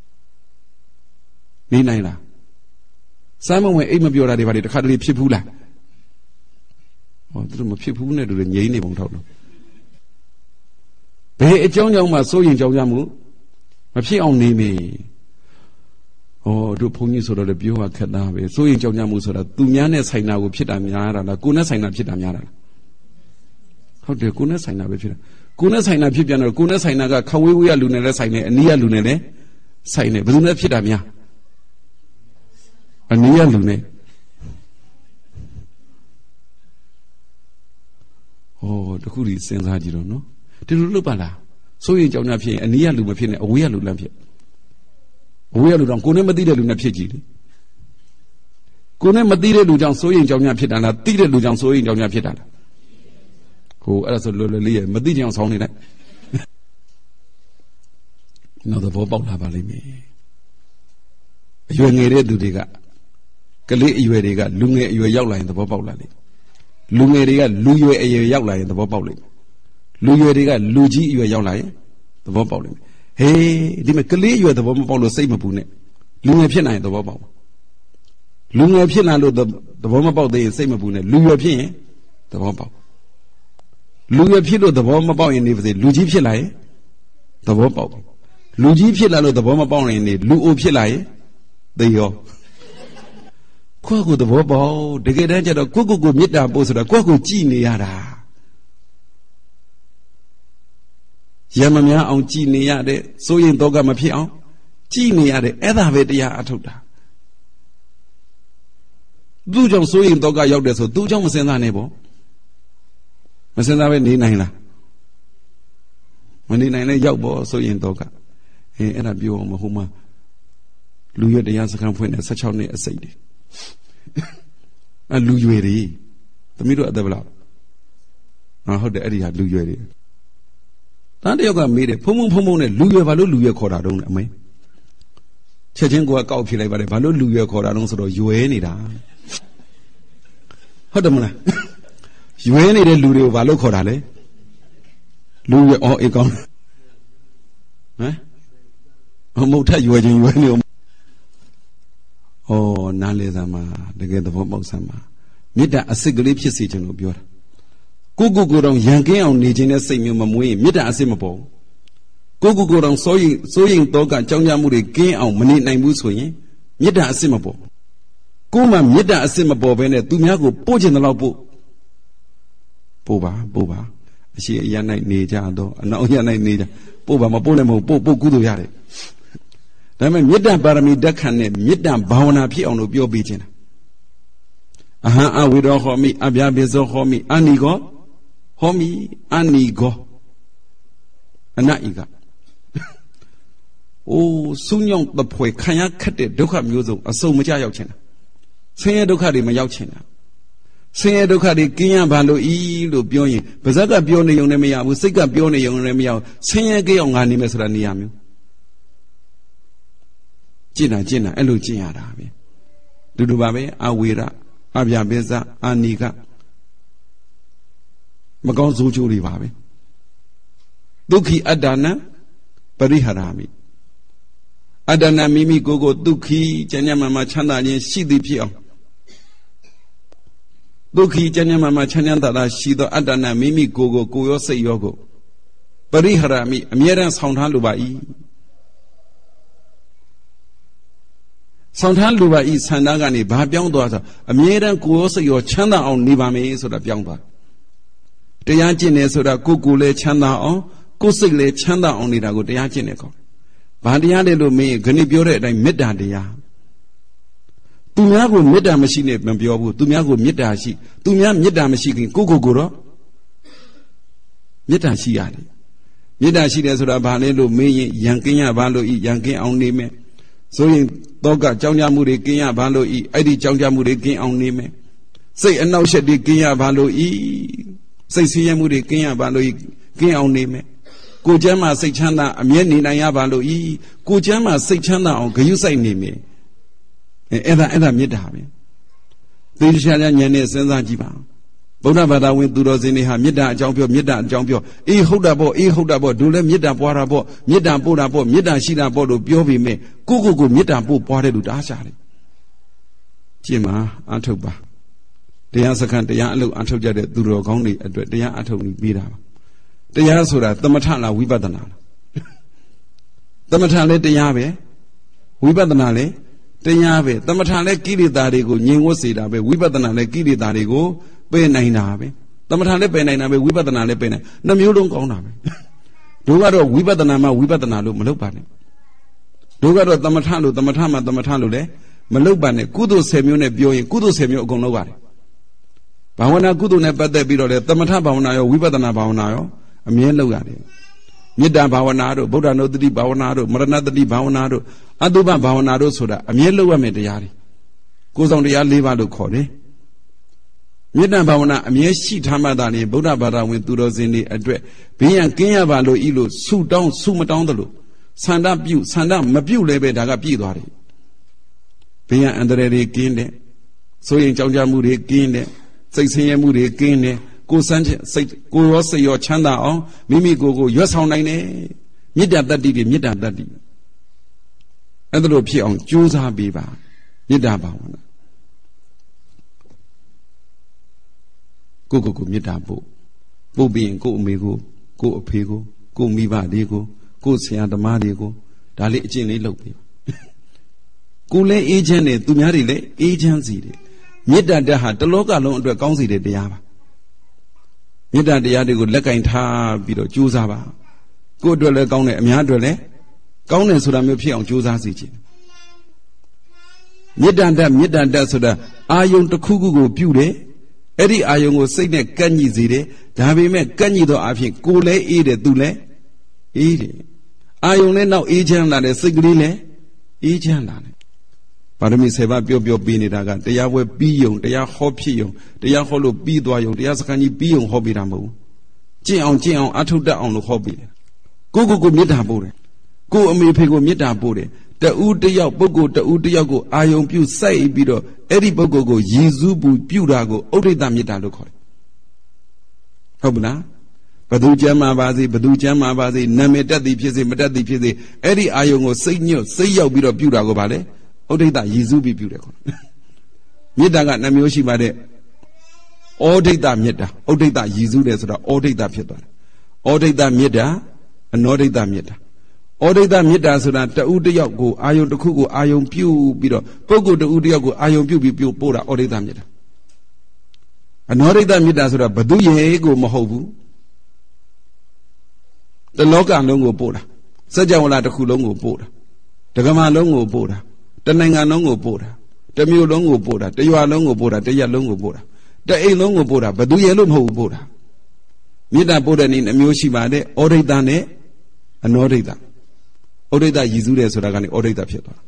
နေနိုင်လားစားမဝင်အိတ်မပြောတာတွေဘာတွေတခါတလေဖြစ်ဘူးလားဟောသူတို့မဖြစ်ဘူးနဲ့တူတယ်ငြိမ်းနေပုံထောက်လို့ဘယ်အကြောင်းကြောင့်မှစိုးရင်ကြောင်းကြမှုမဖြစ်အောင်နေမေဟောတို့ဘုန်းကြီးဆိုတော့လည်းပြောရခက်သားပဲစိုးရင်ကြောင်းကြမှုဆိုတာသူများနဲ့ဆိုင်တာကိုဖြစ်တာများတာလားကိုယ်နဲ့ဆိုင်တာဖြစ်တာများတာလားဟုတ်တယ်ကိုယ်နဲ့ဆိုင်တာပဲဖြစ်တာကိုယ်နဲ့ဆိုင်တာဖြစ်ပြန်တော့ကိုယ်နဲ့ဆိုင်တာကခဝေးဝေးရလူနဲ့လည်းဆိုင်တယ်အနီးရလူနဲ့လည်းဆိုင်တယ်ဘယ်သူနဲ့ဖြစ်တာများအနီးရလူနဲ့ဟောတခုဒီစဉ်းစားကြည့်တော့နော်ဒီလိုလုပ်ပါလားစိုးရင်ကြောင်းကြဖြစ်ရင်အနီးရလူမဖြစ်နဲ့အဝေးရလူလမ်းဖြစ်အဝေးရလူတော့ကိုယ်နဲ့မသိတဲ့လူနဲ့ဖြစ်ကြည့်လေကိုယ်နဲ့မသိတဲ့လူကြောင့်စိုးရင်ကြောင်းကြဖြစ်တာလားသိတဲ့လူကြောင့်စိုးရင်ကြောင်းကြဖြစ်တာလားဟိုအဲ့ဒါဆိုလွယ်လွယ်လေးရမသိကြအောင်ဆောင်းနေလိုက်နောက်တော့ပေါက်လာပါလိမ့်မယ်အရွယ်ငယ်တဲ့သူတွေကကလေးအရွယ်တွေကလူငယ်အရွယ်ရောက်လာရင်သဘောပေါက်လာလိမ့်လူငယ်တွေကလူရွယ်အရွယ်ရောက်လာရင်သဘောပေါက်လိမ့်လူရွယ်တွေကလူကြီးအရွယ်ရောက်လာရင်သဘောပေါက်လိမ့်ဟေးဒီမှာကလေးအရွယ်သဘောမပေါက်လို့စိတ်မပူနဲ့လူငယ်ဖြစ်နိုင်ရင်သဘောပေါက်လူငယ်ဖြစ်လာလို့သဘောမပေါက်သေးရင်စိတ်မပူနဲ့လူရွယ်ဖြစ်ရင်သဘောပေါက်လူရွယ်ဖြစ်လို့သဘောမပေါက်ရင်နေပါစေလူကြီးဖြစ်လာရင်သဘောပေါက်လူကြီးဖြစ်လာလို့သဘောမပေါက်ရင်နေလူအိုဖြစ်လာရင်သေရောကိုယ့်ကိုယ်သဘောပေါက်တကယ်တမ်းကျတော့ကိုယ့်ကိုယ်ကိုမေတ္တာပို့ဆိုတာကိုယ့်ကိုယ်ကြည်နေရတာရမများအောင်ကြည်နေရတဲ့စိုးရင်တော့ကမဖြစ်အောင်ကြည်နေရတဲ့အဲ့ဒါပဲတရားအထုတ်တာသူ့ကြောင့်စိုးရင်တော့ကရောက်တယ်ဆိုသူ့ကြောင့်မစင်စားနဲ့ပေါ့မစင်စားပဲနေနိုင်လားမနေနိုင်လဲရောက်ပေါ့စိုးရင်တော့ကအဲအဲ့ဒါပြောအောင်မဟုတ်မှလူရွယ်တရားစခန်းဖွင့်တဲ့၁၆နှစ်အစိတ်တွေအလူရွယ်တွေသမီးတို့အသက်ဘယ်လောက်ဟာဟုတ်တယ်အဲ့ဒီဟာလူရွယ်တွေတန်းတယောက်ကမေးတယ်ဖုံဖုံဖုံဖုံနဲ့လူရွယ်ဘာလို့လူရွယ်ခေါ်တာတုံးလဲအမေချက်ချင်းကိုကကောက်ဖြစ်လိုက်ပါတယ်ဘာလို့လူရွယ်ခေါ်တာတုံးဆိုတော့ရွယ်နေတာဟုတ်တယ်မလားရွယ်နေတဲ့လူတွေကိုဘာလို့ခေါ်တာလဲလူရွယ်အော်အေးကောင်းဟမ်မဟုတ်ထက်ရွယ်ချင်းရွယ်နေအောင်ဩနားလေသမှာတကယ်သဘောပေါက်စမ်းပါမေတ္တာအစစ်ကလေးဖြစ်စေချင်လို့ပြောတာကိုကိုကိုတောင်ရန်ကင်းအောင်နေခြင်းနဲ့စိတ်မျိုးမမွေးမေတ္တာအစစ်မပေါ်ကိုကိုကိုတောင်စိုးရင်စိုးရင်တော့ကကြောင်းကြမှုတွေကင်းအောင်မနေနိုင်ဘူးဆိုရင်မေတ္တာအစစ်မပေါ်ကိုမှမေတ္တာအစစ်မပေါ်ဘဲနဲ့သူများကိုပို့ခြင်းတော့ပို့ပို့ပါပို့ပါအရှိအရနိုင်နေကြတော့အနောက်ရနိုင်နေကြပို့ပါမပို့လည်းမဟုတ်ပို့ပို့ကုသိုလ်ရတယ်ဒါပေမဲ့မေတ္တာပါရမီတက်ခံနဲ့မေတ္တာဘာဝနာဖြစ်အောင်လို့ပြောပေးခြင်းတာအဟံအဝိရောဟောမိအဗျာပိဇောဟောမိအနိကောဟောမိအနိကောအနဣကအိုးဆုညောင်းတဖွယ်ခံရခက်တဲ့ဒုက္ခမျိုးစုံအစုံမကြရောက်ခြင်းတာဆင်းရဲဒုက္ခတွေမရောက်ခြင်းတာဆင်းရဲဒုက္ခတွေကင်းရပါလို့ဤလို့ပြောရင်ပါဇက်ကပြောနေုံနဲ့မရဘူးစိတ်ကပြောနေုံနဲ့မရဘူးဆင်းရဲကြောင်ငါနေမယ်ဆိုတာနေရမျိုးကျင့်တာကျင့်တာအဲ့လိုကျင့်ရတာပဲတူတူပါပဲအဝေရအဗျာပိဇအာနိကမကောင်းဆိုးကျိုးတွေပါပဲဒုက္ခိအတ္တနံပရိဟရာမိအတ္တနံမိမိကိုယ်ကိုဒုက္ခိကျမ်းမှာမှာချမ်းသာခြင်းရှိသည်ဖြစ်အောင်ဒုက္ခိကျမ်းမှာမှာချမ်းသာတာရှိသောအတ္တနံမိမိကိုယ်ကိုကိုယ်ရောစိတ်ရောကိုပရိဟရာမိအမြဲတမ်းဆောင်ထားလိုပါ၏ဆောင်ထားလိုပါ၏ဆန္ဒကနေဘာပြောင်းသွားဆိုအမြဲတမ်းကိုယ်ရောစိတ်ရောချမ်းသာအောင်နေပါမယ်ဆိုတာပြောင်းသွားတရားကျင့်နေဆိုတာကိုယ်ကိုယ်လည်းချမ်းသာအောင်ကိုယ်စိတ်လည်းချမ်းသာအောင်နေတာကိုတရားကျင့်နေကောဘာတရားလဲလို့မင်းခဏပြောတဲ့အတိုင်းမေတ္တာတရားသူများကိုမေတ္တာမရှိနဲ့မပြောဘူးသူများကိုမေတ္တာရှိသူများမေတ္တာမရှိခင်ကိုယ့်ကိုယ်ကိုတော့မေတ္တာရှိရတယ်မေတ္တာရှိတယ်ဆိုတာဘာလဲလို့မင်းရင်ရန်ကင်းရပါလို့ဤရန်ကင်းအောင်နေမယ်ဆိုရင်တော့ကကြောင်းကြမှုတွေကင်းရပါလို့ဤအဲ့ဒီကြောင်းကြမှုတွေကင်းအောင်နေမယ်စိတ်အနှောက်အယှက်တွေကင်းရပါလို့ဤစိတ်ဆင်းရဲမှုတွေကင်းရပါလို့ဤကင်းအောင်နေမယ်ကိုယ်ကျမ်းမှာစိတ်ချမ်းသာအမြဲနေနိုင်ရပါလို့ဤကိုယ်ကျမ်းမှာစိတ်ချမ်းသာအောင်ဂရုစိုက်နေမယ်အဲ့ဒါအဲ့ဒါမေတ္တာပဲသေချာချာဉာဏ်နဲ့စဉ်းစားကြည့်ပါဗုဒ္ဓဘာသာဝင်သူတော်စင်တွေဟာမေတ္တာအကြောင်းပြောမေတ္တာအကြောင်းပြောအေးဟုတ်တာပေါ့အေးဟုတ်တာပေါ့တို့လည်းမေတ္တာပွားတာပေါ့မေတ္တာပို့တာပေါ့မေတ္တာရှိတာပေါ့လို့ပြောပြီးမြဲကိုကိုကိုမေတ္တာပို့ပွားတဲ့လူတအားရှာတယ်ကျင့်ပါအထုတ်ပါတရားစခန်းတရားအလုပ်အထုတ်ကြတဲ့သူတော်ကောင်းတွေအတွက်တရားအထုတ်ပြီးပြီးတာပါတရားဆိုတာသမထလားဝိပဿနာလားသမထလည်းတရားပဲဝိပဿနာလည်းတရားပဲသမထလည်းကိလေသာတွေကိုငြိမ်ဝတ်စေတာပဲဝိပဿနာလည်းကိလေသာတွေကိုပယ်နိုင်တာပဲသမထလည်းပယ်နိုင်တာပဲဝိပဿနာလည်းပယ်နိုင်နှမျိုးလုံးကောင်းတာပဲတို့ကတော့ဝိပဿနာမှဝိပဿနာလို့မလုပ်ပါနဲ့တို့ကတော့သမထလို့သမထမှသမထလို့လည်းမလုပ်ပါနဲ့ကုသိုလ်ဆယ်မျိုးနဲ့ပြောရင်ကုသိုလ်ဆယ်မျိုးအကုန်လုပ်ပါတယ်ဘာဝနာကုသိုလ်နဲ့ပတ်သက်ပြီးတော့လေသမထဘာဝနာရောဝိပဿနာဘာဝနာရောအမြဲလုပ်ရတယ်မေတ္တာဘာဝနာတို့ဗုဒ္ဓနုတ္တိဘာဝနာတို့မရဏတ္တိဘာဝနာတို့အတုပဘာဝနာတို့ဆိုတာအမြဲလုပ်ရမယ့်တရားတွေကိုယ်ဆောင်တရား၄ပါးလို့ခေါ်တယ်မေတ္တာဘာဝနာအမြဲရှိထားမှသာလေဗုဒ္ဓဘာသာဝင်သူတော်စင်တွေအတွက်ဘေးရန်ကင်းရပါလို့ဤလို့ဆုတောင်းဆုမတောင်းသလိုဆန္ဒပြုဆန္ဒမပြုလည်းပဲဒါကပြည့်သွားတယ်ဘေးရန်အန္တရာယ်တွေကင်းတယ်ဆိုရင်ကြောက်ကြမှုတွေကင်းတယ်စိတ်ဆင်းရဲမှုတွေကင်းတယ်ကိုယ်စမ်းစိတ်ကိုရောစိတ်ရောချမ်းသာအောင်မိမိကိုယ်ကိုရွတ်ဆောင်နိုင်တယ်မေတ္တာတတ္တိတွေမေတ္တာတတ္တိအဲ့ဒါလိုဖြစ်အောင်ကြိုးစားပေးပါမေတ္တာဘာဝနာကိုကိုကိုမေတ္တာပို့ပို့ပြီးရင်ကိုအမေကိုကိုအဖေကိုကိုမိဘတွေကိုကိုဆရာသမားတွေကိုဒါလေးအကျင့်လေးလုပ်ပေးကိုလည်းအေးချမ်းတယ်သူများတွေလည်းအေးချမ်းစီတယ်မေတ္တာတက်ဟာတလောကလုံးအတွက်ကောင်းစီတဲ့တရားပါမေတ္တာတရားတွေကိုလက်ကင်ထားပြီးတော့ကြိုးစားပါကိုယ့်အတွက်လည်းကောင်းတယ်အများအတွက်လည်းကောင်းတယ်ဆိုတာမျိုးဖြစ်အောင်ကြိုးစားစီခြင်းမေတ္တာတက်မေတ္တာတက်ဆိုတာအာယုံတစ်ခုခုကိုပြုတယ်အဲ့ဒီအာယုံကိုစိတ်နဲ့ကန့်ညှိစေတယ်ဒါပေမဲ့ကန့်ညှိသောအဖြစ်ကိုယ်လည်းအေးတယ်သူလည်းအေးတယ်အာယုံလည်းနောက်အေးချမ်းလာတယ်စိတ်ကလေးလည်းအေးချမ်းလာတယ်ပါရမီဆယ်ပါးပြောပြောပြီးနေတာကတရားဝဲပြီးယုံတရားဟောဖြစ်ယုံတရားဟောလို့ပြီးသွားယုံတရားစခန်းကြီးပြီးယုံဟောပြီးတာမဟုတ်ဘူးကျင့်အောင်ကျင့်အောင်အထုတ်တတ်အောင်လို့ဟောပြီးတယ်ကိုကိုကိုမေတ္တာပို့တယ်ကိုအမေဖေကိုမေတ္တာပို့တယ်တဦးတယောက်ပုဂ္ဂိုလ်တဦးတယောက်ကိုအာယုံပြုစိုက်ပြီးတော့အဲ့ဒီပုဂ္ဂိုလ်ကိုရည်စူးပူပြုတာကိုဥဒိတမေတ္တာလို့ခေါ်တယ်ဟုတ်ပလားဘသူကျမ်းမှာပါစေဘသူကျမ်းမှာပါစေနာမည်တက်သည်ဖြစ်စေမတက်သည်ဖြစ်စေအဲ့ဒီအာယုံကိုစိတ်ညွတ်စိတ်ရောက်ပြီးတော့ပြုတာကိုဗာလေဥဒိတရည်စူးပြီးပြုတယ်ခေါ်မေတ္တာကနှမျိုးရှိပါတဲ့ဩဩဒိတမေတ္တာဩဒိတရည်စူးတယ်ဆိုတာဩဒိတဖြစ်သွားတယ်ဩဒိတမေတ္တာအနောဒိတမေတ္တာဩဒိတမေတ္တာဆိုတာတဦးတယောက်ကိုအာယုံတစ်ခုကိုအာယုံပြုပြီးတော့ပုဂ္ဂိုလ်တဦးတယောက်ကိုအာယုံပြုပြီးပြုပို့တာဩဒိတမေတ္တာအနောဒိတမေတ္တာဆိုတာဘသူရဲ့ကိုမဟုတ်ဘူးတလောကလုံးကိုပို့တာစัจ java လာတစ်ခုလုံးကိုပို့တာတက္ကမလုံးကိုပို့တာတနိုင်ငံလုံးကိုပို့တာတမျိုးလုံးကိုပို့တာတရွာလုံးကိုပို့တာတရက်လုံးကိုပို့တာတအိမ်လုံးကိုပို့တာဘသူရဲ့လို့မဟုတ်ဘူးပို့တာမေတ္တာပို့တဲ့နည်းနှမျိုးရှိပါတယ်ဩဒိတနဲ့အနောဒိတဩဒိတရည်စူးတယ်ဆိုတာကနေဩဒိတဖြစ်သွားတာ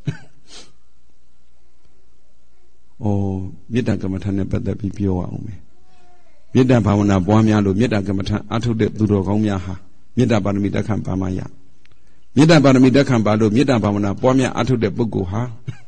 ဩမေတ္တာကမ္မထာနဲ့ပတ်သက်ပြီးပြောအောင်မယ်မေတ္တာဘာဝနာပွားများလို့မေတ္တာကမ္မထာအထုတ်တဲ့သူတော်ကောင်းများဟာမေတ္တာပါရမီတက်ခံပါမှရမေတ္တာပါရမီတက်ခံပါလို့မေတ္တာဘာဝနာပွားများအထုတ်တဲ့ပုဂ္ဂိုလ်ဟာ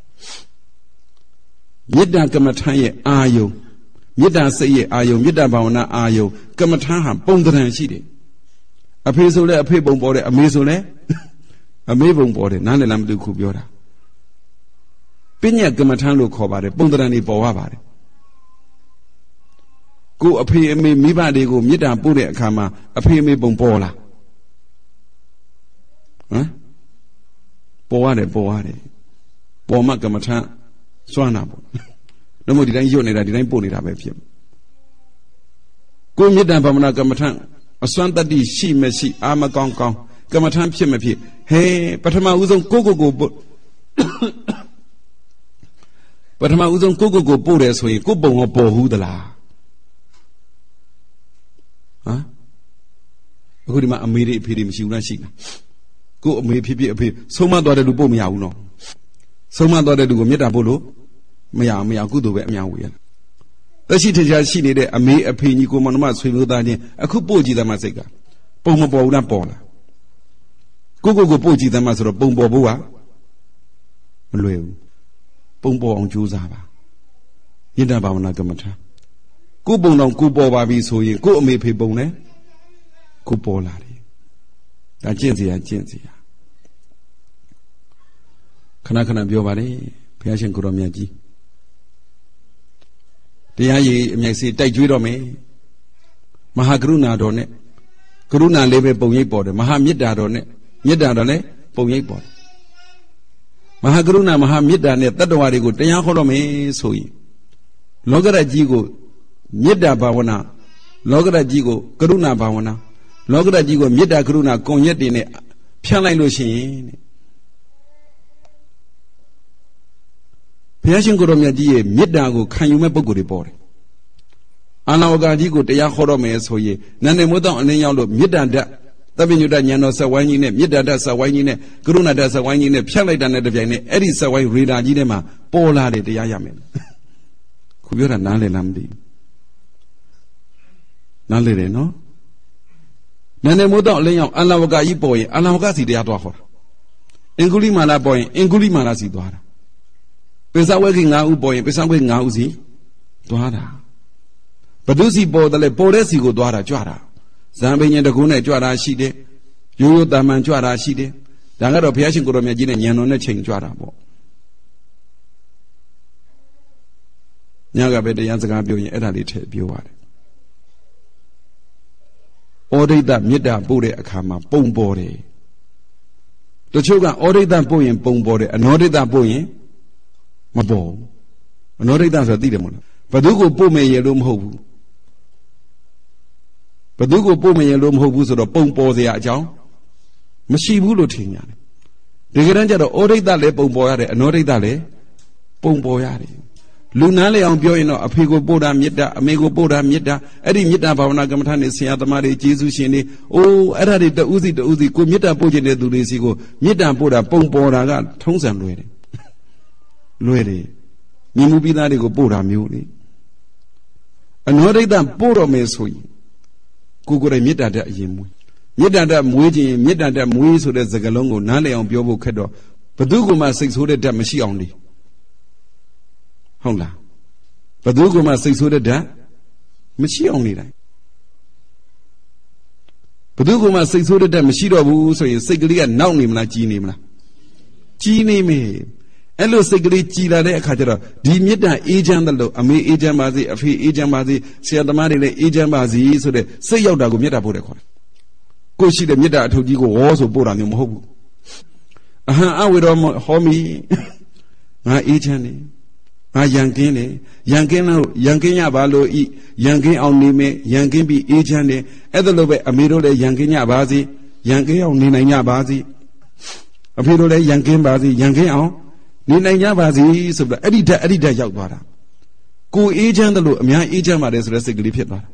မေတ္တာကမ္မထာရဲ့အာယုံမေတ္တာစိတ်ရဲ့အာယုံမေတ္တာဘာဝနာအာယုံကမ္မထာဟာပုံသဏ္ဍာန်ရှိတယ်အဖေဆိုလဲအဖေပုံပေါ်တယ်အမေဆိုလဲအမေပုံပေါ်တယ်နားလည်လားမသိခုပြောတာပညာကမ္မထာလို့ခေါ်ပါတယ်ပုံသဏ္ဍာန်တွေပေါ်ရပါတယ်ကိုအဖေအမေမိဘတွေကိုမေတ္တာပို့တဲ့အခါမှာအဖေအမေပုံပေါ်လာဟမ်ပေါ်ရတယ်ပေါ်ရတယ်ပေါ်မှကမ္မထာစွမ်းတာပေါ့တော့မို့ဒီတိုင်းရွတ်နေတာဒီတိုင်းပို့နေတာပဲဖြစ်ကိုမေတ္တာဘာဝနာကမ္မထာအစွမ်းတတ္တိရှိမရှိအာမကောင်းကောင်းကမ္မထာဖြစ်မဖြစ်ဟဲပထမဦးဆုံးကိုကိုကိုပို့ပထမဦးဆုံးကိုကိုကိုပို့တယ်ဆိုရင်ကိုပုံကပေါ်ဘူးသလားဟမ်အခုဒီမှာအမေတွေအဖေတွေမရှိဘူးလားရှိလားကိုအမေဖြစ်ဖြစ်အဖေဆုံးမသွားတဲ့လူပို့မရဘူးနော်ဆုံးမသွားတဲ့လူကိုမေတ္တာပို့လို့မရမရကုသိုလ်ပဲအများဝေရသက်ရှိထင်ရှားရှိနေတဲ့အမေအဖေကြီးကိုမနမဆွေမျိုးသားချင်းအခုပို့ကြည့်တယ်မှစိတ်ကပုံမပေါ်ဘူးလားပေါ်လားကိုကိုကိုပို့ကြည့်တယ်မှဆိုတော့ပုံပေါ်ဖို့ကမလွယ်ဘူးပုံပေါ်အောင်ကြိုးစားပါမေတ္တာဘာဝနာကမ္မထာကိုပုံတော်ကိုပေါ်ပါပြီဆိုရင်ကိုအမေဖေပုံနဲ့ကိုပေါ်လာတယ်ဒါကျင့်စရာကျင့်စရာခဏခဏပြောပါလေဘုရားရှင်ကိုရောမြတ်ကြီးတရားရည်အမြိုက်စီတိုက်ကြွေးတော့မယ်မဟာကရုဏာတော်နဲ့ကရုဏာလေးပဲပုံရိပ်ပေါ်တယ်မဟာမေတ္တာတော်နဲ့မေတ္တာတော်နဲ့ပုံရိပ်ပေါ်တယ်မဟာကရုဏာမဟာမေတ္တာနဲ့တတ္တဝါတွေကိုတရားဟောတော့မယ်ဆိုရင်လောကရကြီးကိုမေတ္တာဘာဝနာလောကရကြီးကိုကရုဏာဘာဝနာလောကရကြီးကိုမေတ္တာကရုဏာကွန်ရက်တွေနဲ့ဖြန့်လိုက်လို့ရှိရင်ဘုရားရှင်ကိုရောမြတ်ကြီးရဲ့မေတ္တာကိုခံယူမဲ့ပုဂ္ဂိုလ်တွေပေါ်တယ်အာနာဝကကြီးကိုတရားဟောတော့မယ်ဆိုရင်နန္ဒမိုးတောင်အလင်းရောက်လို့မေတ္တာဓာတ်သဗ္ဗညုတဉာဏ်တော်ဆက်ဝိုင်းကြီးနဲ့မေတ္တာဓာတ်ဆက်ဝိုင်းကြီးနဲ့ကရုဏာဓာတ်ဆက်ဝိုင်းကြီးနဲ့ဖြန့်လိုက်တာနဲ့တပြိုင်နက်အဲ့ဒီဆက်ဝိုင်းရေဒါကြီးထဲမှာပေါ်လာတယ်တရားရမယ်ခုပြောတာနားလည်လားမသိဘူးနားလည်တယ်နော်နန္ဒမိုးတောင်အလင်းရောက်အာနာဝကကြီးပေါ်ရင်အာနာဝကစီတရားသွားဟောတာအင်္ဂုလိမာလာပေါ်ရင်အင်္ဂုလိမာလာစီသွားတာပိဿဝေကိငါးဦးပေါ်ရင်ပိဿဝေကိငါးဦးစီသွားတာဘဒုစီပေါ်တယ်လေပေါ်တဲ့စီကိုသွားတာကြွတာဇံပင်ညတကူနဲ့ကြွတာရှိတယ်ရိုးရိုးတာမန်ကြွတာရှိတယ်ဒါကတော့ဘုရားရှင်ကိုရောမြတ်ကြီးနဲ့ဉာဏ်တော်နဲ့ချိန်ကြွတာပေါ့ညကပဲတရားစကားပြောရင်အဲ့ဒါလေးထည့်ပြောပါတယ်ဩဒိတမေတ္တာပို့တဲ့အခါမှာပုံပေါ်တယ်တချို့ကဩဒိတပို့ရင်ပုံပေါ်တယ်အနောဒိတပို့ရင်မပေါ်ဘူးအနောဒိတဆိုတာသိတယ်မဟုတ်လားဘသူကိုပို့မယ်ရလို့မဟုတ်ဘူးဘသူကိုပို့မယ်ရလို့မဟုတ်ဘူးဆိုတော့ပုံပေါ်စရာအကြောင်းမရှိဘူးလို့ထင်ရတယ်ဒီကနေ့ကျတော့ဩဒိတလည်းပုံပေါ်ရတယ်အနောဒိတလည်းပုံပေါ်ရတယ်လူနာလေအောင်ပြောရင်တော့အဖေကိုပို့တာမေတ္တာအမေကိုပို့တာမေတ္တာအဲ့ဒီမေတ္တာဘာဝနာကမ္မထာနဲ့ဆရာသမားတွေကျေးဇူးရှင်တွေအိုးအဲ့ဒါတွေတဦးစီတဦးစီကိုမေတ္တာပို့ခြင်းတဲ့သူတွေစီကိုမေတ္တာပို့တာပုံပေါ်တာကထုံးစံလွယ်တယ်လွယ်တယ်မြင်မှုပြီးသားတွေကိုပို့တာမျိုးလေအနောဒိတပို့တော့မယ်ဆိုရင်ကိုကိုယ်တိုင်မေတ္တာတက်အရင်မွေးမေတ္တာတက်မွေးခြင်းမေတ္တာတက်မွေးဆိုတဲ့စကားလုံးကိုနားလည်အောင်ပြောဖို့ခက်တော့ဘသူကမှစိတ်ဆိုးတဲ့တက်မရှိအောင်လေဟုတ်လားဘသူကမှစိတ်ဆိုးတဲ့တက်မရှိအောင်နေတိုင်းဘသူကမှစိတ်ဆိုးတဲ့တက်မရှိတော့ဘူးဆိုရင်စိတ်ကလေးကနောက်နေမလားကြီးနေမလားကြီးနေမေအဲ့လိုစိတ်ကလေးကြည်လာတဲ့အခါကျတော့ဒီမေတ္တာအေးချမ်းတယ်လို့အမေအေးချမ်းပါစေအဖေအေးချမ်းပါစေဆရာသမားတွေလည်းအေးချမ်းပါစေဆိုတဲ့စိတ်ရောက်တာကိုမေတ္တာပို့တယ်ခေါ်တယ်ကိုရှိတဲ့မေတ္တာအထုပ်ကြီးကိုဝေါဆိုပို့တာမျိုးမဟုတ်ဘူးအဟံအဝေတော်ဟောမိငါအေးချမ်းတယ်ငါရန်ကင်းတယ်ရန်ကင်းလို့ရန်ကင်းရပါလို့ဤရန်ကင်းအောင်နေမယ်ရန်ကင်းပြီးအေးချမ်းတယ်အဲ့ဒါလိုပဲအမေတို့လည်းရန်ကင်းကြပါစေရန်ကင်းအောင်နေနိုင်ကြပါစေအဖေတို့လည်းရန်ကင်းပါစေရန်ကင်းအောင်နေနိုင်ကြပါစေဆိုပြီးအဲ့ဒီဓာတ်အဲ့ဒီဓာတ်ရောက်သွားတာကိုအေးချမ်းတယ်လို့အများအေးချမ်းပါတယ်ဆိုတဲ့စိတ်ကလေးဖြစ်သွားတာ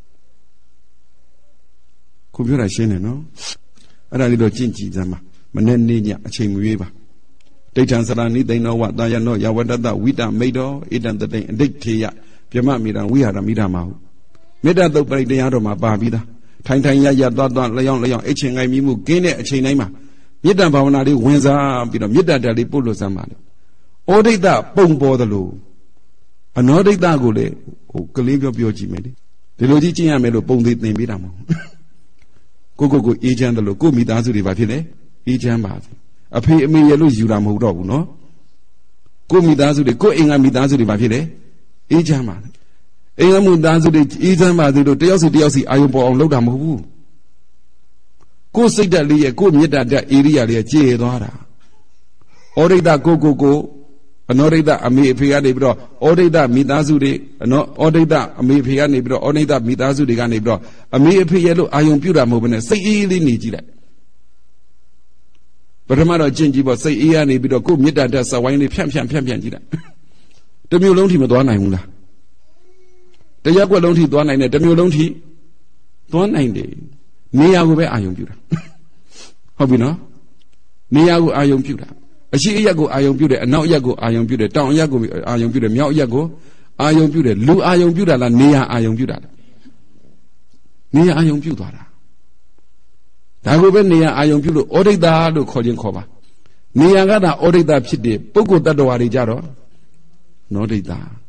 ခုပြောတာရှင်းတယ်နော်အဲ့ဒါလေးတော့ကြင့်ကြည်စမ်းပါမနေ့နေ့ညအချိန်မရွေးပါဒိဋ္ဌံစရဏိသိဏောဝတာယနောယဝတ္တဝိတမိတ်တော်ဣတံတတိအဋိဋ္ဌေယပြမမိတံဝိဟာရမိဓမ္မာဟုမေတ္တာသုတ်ပရိတရားတော်မှာပါပြီးသားထိုင်ထိုင်ရရသွားသွားလျောင်းလျောင်းအိတ်ချင်ငိုင်မိမှုကင်းတဲ့အချိန်တိုင်းမှာမေတ္တာဘာဝနာလေးဝင်စားပြီးတော့မေတ္တာဓာတ်လေးပို့လို့စမ်းပါလေဩဒိဋ္ဌပုံပေါ်သလိုအနောဒိဋ္ဌကိုလည်းဟိုကလေးပြောပြောကြည့်မယ်လေဒီလိုကြီးကျင့်ရမယ်လို့ပုံသေးသင်ပေးတာမဟုတ်ကိုကိုကိုအေးချမ်းတယ်လို့ကိုမိသားစုတွေဘာဖြစ်လဲအေးချမ်းပါစေအဖေအမေရလို့ယူတာမဟုတ်တော့ဘူးနော်ကိုမိသားစုတွေကိုအိမ်ကမိသားစုတွေဘာဖြစ်လဲအေးချမ်းပါလေအိမ်ကမိသားစုတွေအေးချမ်းပါစေလို့တယောက်စီတယောက်စီအာယုံပေါ်အောင်လုပ်တာမဟုတ်ဘူးကိုစိတ်ဓာတ်လေးရဲ့ကိုမေတ္တာဓာတ်ဧရိယာလေးကျေသွားတာဩဒိဋ္ဌကိုကိုကိုအနောဒိဋ္ဌအမေအဖေကနေပြီးတော့ဩဒိဋ္ဌမိသားစုတွေအနောဩဒိဋ္ဌအမေအဖေကနေပြီးတော့ဩဒိဋ္ဌမိသားစုတွေကနေပြီးတော့အမေအဖေရဲ့လို့အာယုံပြုတာမဟုတ်ဘဲနဲ့စိတ်အေးလေးနေကြည့်လိုက်ပထမတော့ကျင့်ကြည့်ပေါ့စိတ်အေးရနေပြီးတော့ကိုမေတ္တာဓာတ်စဝိုင်းလေးဖြန့်ဖြန့်ဖြန့်ဖြန့်ကြည့်လိုက်တမျိုးလုံးထိမသွားနိုင်ဘူးလားတရက်ွက်လုံးထိသွားနိုင်တယ်တမျိုးလုံးထိသွားနိုင်တယ်နေရာကိုပဲအာယုံပြုတာဟုတ်ပြီနော်နေရာကိုအာယုံပြုတာအရှိအရက်ကိုအာယုံပြုတယ်အနောက်အရက်ကိုအာယုံပြုတယ်တောင်အရက်ကိုအာယုံပြုတယ်မြောက်အရက်ကိုအာယုံပြုတယ်လူအာယုံပြုတာလားနေရာအာယုံပြုတာလားနေရာအာယုံပြုသွားတာဒါကိုပဲနေရာအာယုံပြုလို့ဩဒိဋ္ဌလို့ခေါ်ခြင်းခေါ်ပါနေရာကသာဩဒိဋ္ဌဖြစ်တယ်ပုဂ္ဂိုလ်တ attva တွေကြတော့နောဒိဋ္ဌ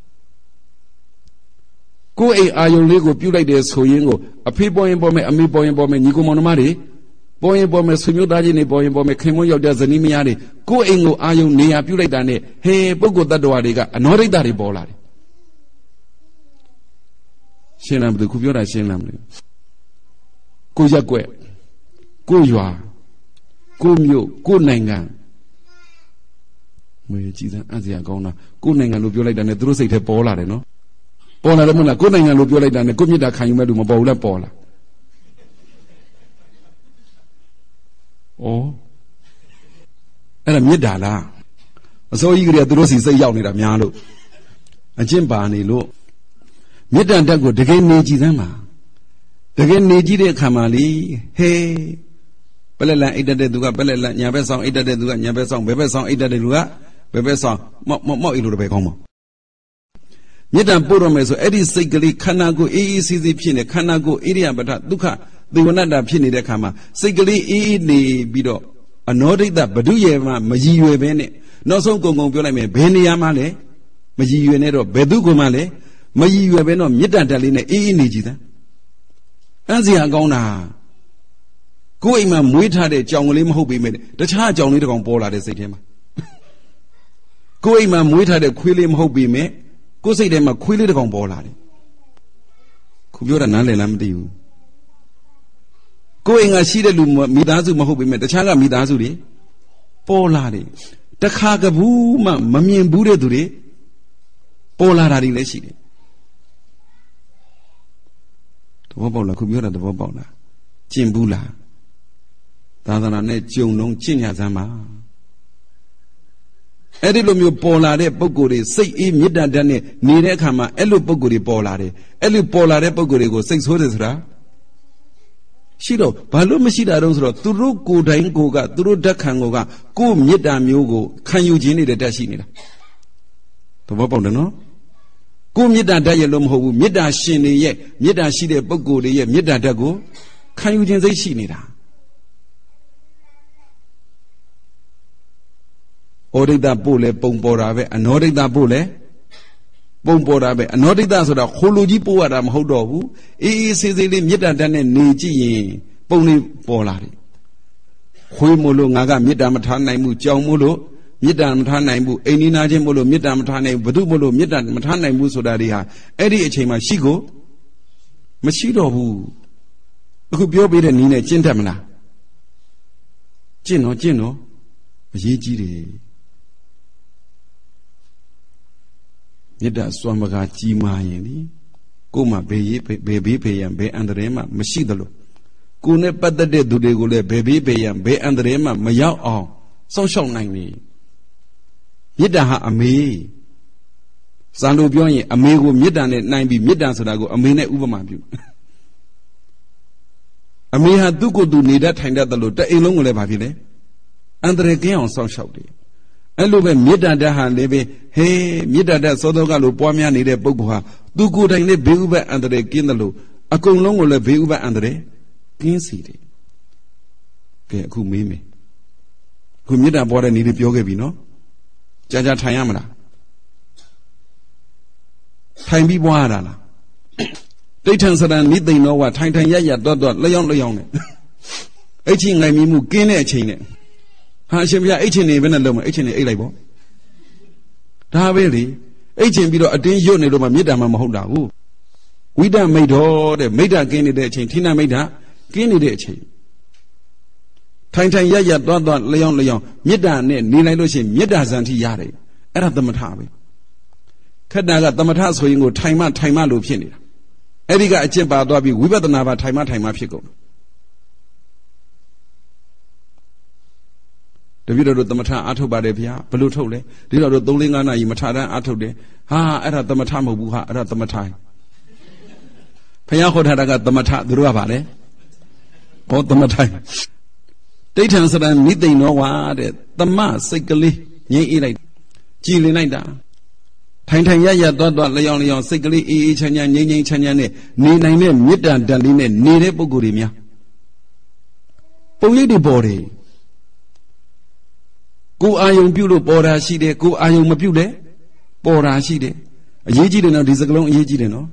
ကိုယ်အိမ်အာယုံလေးကိုပြုလိုက်တယ်ဆိုရင်ကိုအဖေပေါ်ရင်ပေါ်မယ်အမေပေါ်ရင်ပေါ်မယ်ညီကိုမောင်နှမတွေပေါ်ရင်ပေါ်မယ်ဆွေမျိုးသားချင်းတွေပေါ်ရင်ပေါ်မယ်ခင်မွန်းယောက်ျားဇနီးမယားတွေကိုယ်အိမ်ကိုအာယုံနေရာပြုလိုက်တာနဲ့ဟေပုဂ္ဂိုလ်တ attva တွေကအနောဒိဋ္ဌတွေပေါ်လာတယ်ရှင်းလားဘယ်သူခုပြောတာရှင်းလားမလဲကိုရက်ွက်ကိုရွာကိုမြို့ကိုနိုင်ငံမေးကြည့်စမ်းအစရာကောင်းတာကိုနိုင်ငံလို့ပြောလိုက်တာနဲ့သူတို့စိတ်ထဲပေါ်လာတယ်နော်ပေါ်လာတယ်မဟုတ်လားကိုနိုင်ငံလို့ပြောလိုက်တာနဲ့ကိုမြစ်တာခံယူမဲ့လူမပေါ်ဘူးလားပေါ်လာဩအဲ့ဒါမြစ်တာလားအစိုးရကြီးကသူတို့စီစိတ်ရောက်နေတာများလို့အကျင့်ပါနေလို့မြစ်တန်တက်ကိုတကယ်နေကြည့်စမ်းပါတကယ်နေကြည့်တဲ့အခါမှာလေဟေးပလက်လန်အိတ်တက်တဲ့သူကပလက်လန်ညာဘက်ဆောင်အိတ်တက်တဲ့သူကညာဘက်ဆောင်ဘယ်ဘက်ဆောင်အိတ်တက်တဲ့လူကဘယ်ဘက်ဆောင်မောက်မောက်မောက်အိတ်လို့ပဲကောင်းပါမြစ်တံပို့ရမယ်ဆိုအဲ့ဒီစိတ်ကလေးခန္ဓာကိုယ်အေးအေးဆေးဆေးဖြစ်နေခန္ဓာကိုယ်ဣရိယာပထဒုက္ခသေဝနတ္တဖြစ်နေတဲ့အခါမှာစိတ်ကလေးအေးအေးနေပြီးတော့အနောဒိဋ္ဌဘဒုယေမမရည်ရွယ်ပဲနဲ့နောက်ဆုံးကုံကုံပြောလိုက်မယ်ဘယ်နေရာမှာလဲမရည်ရွယ်နဲ့တော့ဘယ်သူကမှလဲမရည်ရွယ်ပဲတော့မြစ်တံတက်လေးနဲ့အေးအေးနေကြည်သမ်းအဲ့စရာကောင်းတာကိုယ်အိမ်မှာမွေးထားတဲ့ကြောင်ကလေးမဟုတ်ပေမဲ့တခြားကြောင်လေးတစ်ကောင်ပေါ်လာတဲ့စိတ်ထဲမှာကိုယ်အိမ်မှာမွေးထားတဲ့ခွေးလေးမဟုတ်ပေမဲ့ကိုယ်စိတ်ထဲမှာခွေးလေးတစ်ကောင်ပေါ်လာတယ်ခုပြောတာနားလည်လားမသိဘူးကိုယ်အိမ်ကရှိတဲ့လူမိသားစုမဟုတ်ပေမဲ့တခြားကမိသားစုတွေပေါ်လာတယ်တခါကဘူးမှမမြင်ဘူးတဲ့သူတွေပေါ်လာတာတွေလည်းရှိတယ်သဘောပေါက်လားခုပြောတာသဘောပေါက်လားကျင့်ဘူးလားသာသနာနဲ့ကြုံလုံးကျင့်ရစမ်းပါအဲ့ဒီလိုမျိုးပေါ်လာတဲ့ပုံကိုယ်တွေစိတ်အေးမေတ္တာဓာတ်နဲ့နေတဲ့အခါမှာအဲ့လိုပုံကိုယ်တွေပေါ်လာတယ်အဲ့လိုပေါ်လာတဲ့ပုံကိုယ်တွေကိုစိတ်ဆိုးတယ်ဆိုတာရှိတော့ဘာလို့မရှိတာတော့ဆိုတော့သူတို့ကိုယ်တိုင်ကိုကသူတို့ဓာတ်ခံကိုကကိုယ်မေတ္တာမျိုးကိုခံယူခြင်းနေတဲ့ဓာတ်ရှိနေတာသဘောပေါက်တယ်နော်ကိုယ်မေတ္တာဓာတ်ရဲ့လို့မဟုတ်ဘူးမေတ္တာရှင်တွေရဲ့မေတ္တာရှိတဲ့ပုံကိုယ်တွေရဲ့မေတ္တာဓာတ်ကိုခံယူခြင်းစိတ်ရှိနေတာဩဒိဋ္ဌပို့လဲပုံပေါ်တာပဲအနောဒိဋ္ဌပို့လဲပုံပေါ်တာပဲအနောဒိဋ္ဌဆိုတာခိုလိုကြီးပို့ရတာမဟုတ်တော့ဘူးအေးအေးဆေးဆေးလေးမေတ္တာဓာတ်နဲ့နေကြည့်ရင်ပုံလေးပေါ်လာတယ်ခွေးမို့လို့ငါကမေတ္တာမထားနိုင်ဘူးကြောင်မို့လို့မေတ္တာမထားနိုင်ဘူးအိမ်နီးနားချင်းမို့လို့မေတ္တာမထားနိုင်ဘူးဘု து မို့လို့မေတ္တာမထားနိုင်ဘူးဆိုတာတွေဟာအဲ့ဒီအချိန်မှာရှိကိုမရှိတော့ဘူးအခုပြောပေးတဲ့နည်းနဲ့ကျင့်တတ်မလားကျင့်တော့ကျင့်တော့အရေးကြီးတယ်မေတ္တာစွမ်းပကားကြီးမားရင်ဒီကိုယ်မှဘယ်ရေးဘယ်ဘေးဘယ်ရန်ဘယ်အန္တရာယ်မှမရှိသလိုကိုယ်နဲ့ပတ်သက်တဲ့သူတွေကိုလည်းဘယ်ဘေးဘယ်ရန်ဘယ်အန္တရာယ်မှမရောက်အောင်စောင့်ရှောက်နိုင်နေမေတ္တာဟာအမေစံလို့ပြောရင်အမေကိုမေတ္တာနဲ့နိုင်ပြီးမေတ္တာဆိုတာကိုအမေနဲ့ဥပမာပြုအမေဟာသူ့ကိုယ်သူနေတတ်ထိုင်တတ်တယ်လို့တအိမ်လုံးကိုလည်းဘာဖြစ်လဲအန္တရာယ်ကင်းအောင်စောင့်ရှောက်တယ်အဲ့လိုပဲမေတ္တာတဟာလည်းပဲဟေးမေတ္တာတသောသောကလို့ပွားများနေတဲ့ပုဂ္ဂိုလ်ဟာသူကိုယ်တိုင်လည်းဘေးဥပဒ်အန္တရာယ်ကင်းတယ်လို့အကုန်လုံးကိုလည်းဘေးဥပဒ်အန္တရာယ်ကင်းစီတယ်ကဲအခုမေးမယ်ခုမေတ္တာပွားတဲ့နည်းလေးပြောခဲ့ပြီနော်ကြာကြာထိုင်ရမလားထိုင်ပြီးပွားရတာလားတိဋ္ဌံစရံနိသိဏောဝထိုင်ထိုင်ရရတွတ်တွတ်လျောင်းလျောင်းနဲ့အဲ့ချင်းငိုင်မီမှုကင်းတဲ့အချိန်နဲ့ဟာအရှင်ဘုရားအဲ့ချင်းနေဘယ်နဲ့လုံးမအဲ့ချင်းနေအိတ်လိုက်ပေါ့ဒါပဲလေအဲ့ချင်းပြီးတော့အတင်းရွတ်နေလို့မှမေတ္တာမှမဟုတ်တာဘူးဝိဒမိတ်တော်တဲ့မိတ္တာကင်းနေတဲ့အချိန်ဌိနမိတ္တာကင်းနေတဲ့အချိန်ထိုင်ထိုင်ရရတွတ်တွတ်လျောင်းလျောင်းမေတ္တာနဲ့နေလိုက်လို့ရှိရင်မေတ္တာဇံတိရတယ်အဲ့ဒါသမထပဲခက်တာကသမထဆိုရင်ကိုထိုင်မှထိုင်မှလို့ဖြစ်နေတာအဲ့ဒီကအကျင့်ပါသွားပြီးဝိပဿနာပါထိုင်မှထိုင်မှဖြစ်ကုန်တပည့်တော်တို့သမထအားထုတ်ပါတယ်ဗျာဘယ်လိုထုတ်လဲဒီတော့တို့သုံးလေးငါးနာရီမထတန်းအားထုတ်တယ်ဟာအဲ့ဒါသမထမဟုတ်ဘူးဟာအဲ့ဒါသမထဘုရားခေါ်ထားတာကသမထသူတို့ကပါလေဘောသမထတိဋ္ဌံစရံနိသိဏောဝါတဲ့သမစိတ်ကလေးငြိမ့်အေးလိုက်ကြည်လင်လိုက်တာထိုင်ထိုင်ရရတွတ်တွတ်လျောင်းလျောင်းစိတ်ကလေးအေးအေးချမ်းချမ်းငြိမ့်ငြိမ့်ချမ်းချမ်းနဲ့နေနိုင်တဲ့မေတ္တာဓာတ်လေးနဲ့နေတဲ့ပုဂ္ဂိုလ်တွေများပုံရိပ်တွေပေါ်တယ်ကိုအာယုံပြုလို့ပေါ်တာရှိတယ်ကိုအာယုံမပြုလဲပေါ်တာရှိတယ်အရေးကြီးတယ်နော်ဒီစကလုံးအရေးကြီးတယ်နော်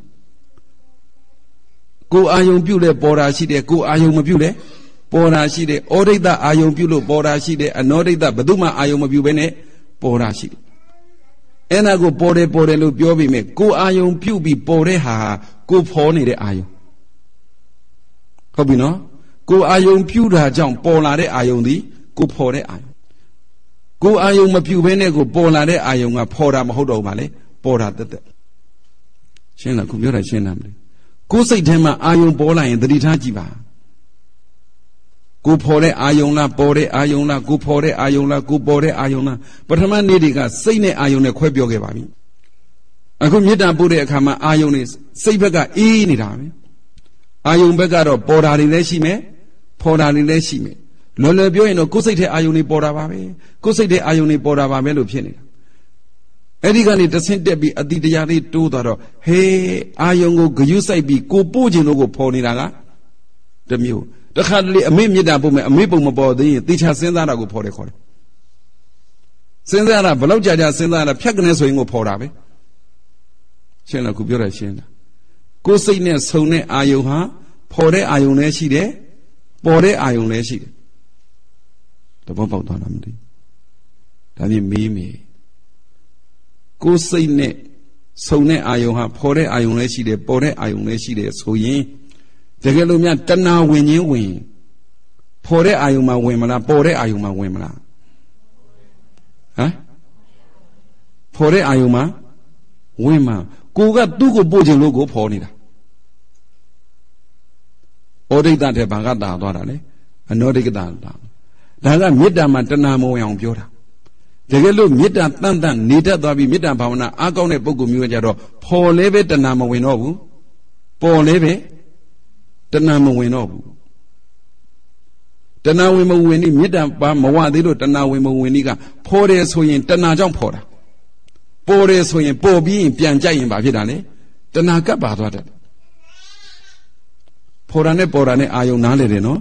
ကိုအာယုံပြုလဲပေါ်တာရှိတယ်ကိုအာယုံမပြုလဲပေါ်တာရှိတယ်ဩဒိဋ္ဌအာယုံပြုလို့ပေါ်တာရှိတယ်အနောဒိဋ္ဌဘယ်သူမှအာယုံမပြုဘဲနဲ့ပေါ်တာရှိတယ်အဲ့ဒါကိုပေါ်တယ်ပေါ်တယ်လို့ပြောပြီးမြဲကိုအာယုံပြုပြီးပေါ်တဲ့ဟာကိုဖော်နေတဲ့အာယုံဟုတ်ပြီနော်ကိုအာယုံပြုတာကြောင့်ပေါ်လာတဲ့အာယုံသည်ကိုဖော်တဲ့အာယုံကိုအာယုံမပြုဘဲနဲ့ကိုပေါ်လာတဲ့အာယုံကဖော်တာမဟုတ်တော့ဘူးပါလေပေါ်တာတက်တက်ရှင်းလားခုပြောတာရှင်းလားမလဲကိုစိတ်ထဲမှာအာယုံပေါ်လာရင်သတိထားကြည့်ပါကိုဖော်တဲ့အာယုံလားပေါ်တဲ့အာယုံလားကိုဖော်တဲ့အာယုံလားကိုပေါ်တဲ့အာယုံလားပထမနေ့တွေကစိတ်နဲ့အာယုံနဲ့ခွဲပြောခဲ့ပါပြီအခုမေတ္တာပို့တဲ့အခါမှာအာယုံနဲ့စိတ်ဘက်ကအေးနေတာပဲအာယုံဘက်ကတော့ပေါ်တာတွေလည်းရှိမယ်ဖော်တာတွေလည်းရှိမယ်လွယ်လွယ်ပြောရင်တော့ကိုယ်စိတ်ထဲအာယုန်တွေပေါ်တာပါပဲကိုယ်စိတ်ထဲအာယုန်တွေပေါ်တာပါပဲလို့ဖြစ်နေတာအဲ့ဒီကနေတဆင့်တက်ပြီးအတိတရားလေးတိုးသွားတော့ဟေးအာယုန်ကိုဂယုစိုက်ပြီးကိုပို့ခြင်းလို့ကိုဖော်နေတာကတစ်မျိုးတခါတလေအမေမေတ္တာပို့မယ်အမေပုံမပေါ်သေးရင်တေချာစဉ်းစားတာကိုဖော်တယ်ခေါ်တယ်စဉ်းစားတာဘလောက်ကြာကြာစဉ်းစားတာဖြတ်ကနေဆိုရင်ကိုဖော်တာပဲရှင်းလားခုပြောရရှင်းလားကိုယ်စိတ်နဲ့ဆုံတဲ့အာယုန်ဟာဖော်တဲ့အာယုန်လည်းရှိတယ်ပေါ်တဲ့အာယုန်လည်းရှိတယ်တဘောပေါက်သွားတာမသိဒါပြင်မေးမေးကိုယ်စိတ်နဲ့ဆုံတဲ့အာယုံဟာဖော်တဲ့အာယုံလည်းရှိတယ်ပေါ်တဲ့အာယုံလည်းရှိတယ်ဆိုရင်တကယ်လို့များတဏှာဝင်ခြင်းဝင်ဖော်တဲ့အာယုံမှာဝင်မလားပေါ်တဲ့အာယုံမှာဝင်မလားဟမ်ဖော်တဲ့အာယုံမှာဝင်မှာကိုကသူ့ကိုပို့ခြင်းလို့ကိုဖော်နေတာဩဒိဋ္ဌတဲ့ဘာကတာသွားတာလေအနောဒိဋ္ဌတာဒါကမေတ္တာမှာတဏှာမဝင်အောင်ပြောတာတကယ်လို့မေတ္တာတန်တန်နေတတ်သွားပြီးမေတ္တာဘာဝနာအားကောင်းတဲ့ပုဂ္ဂိုလ်မျိုးကြတော့ဖော်လဲပဲတဏှာမဝင်တော့ဘူးပေါ်လဲပဲတဏှာမဝင်တော့ဘူးတဏှာဝင်မဝင်นี่မေတ္တာပါမဝသေးလို့တဏှာဝင်မဝင်นี่ကဖော်တယ်ဆိုရင်တဏှာကြောင့်ဖော်တာပေါ်တယ်ဆိုရင်ပေါ်ပြီးရင်ပြန်ကြိုက်ရင်ဘာဖြစ်တာလဲတဏှာကပ်ပါသွားတယ်ဖော်တာနဲ့ပေါ်တာနဲ့အာယုံနားလေတယ်နော်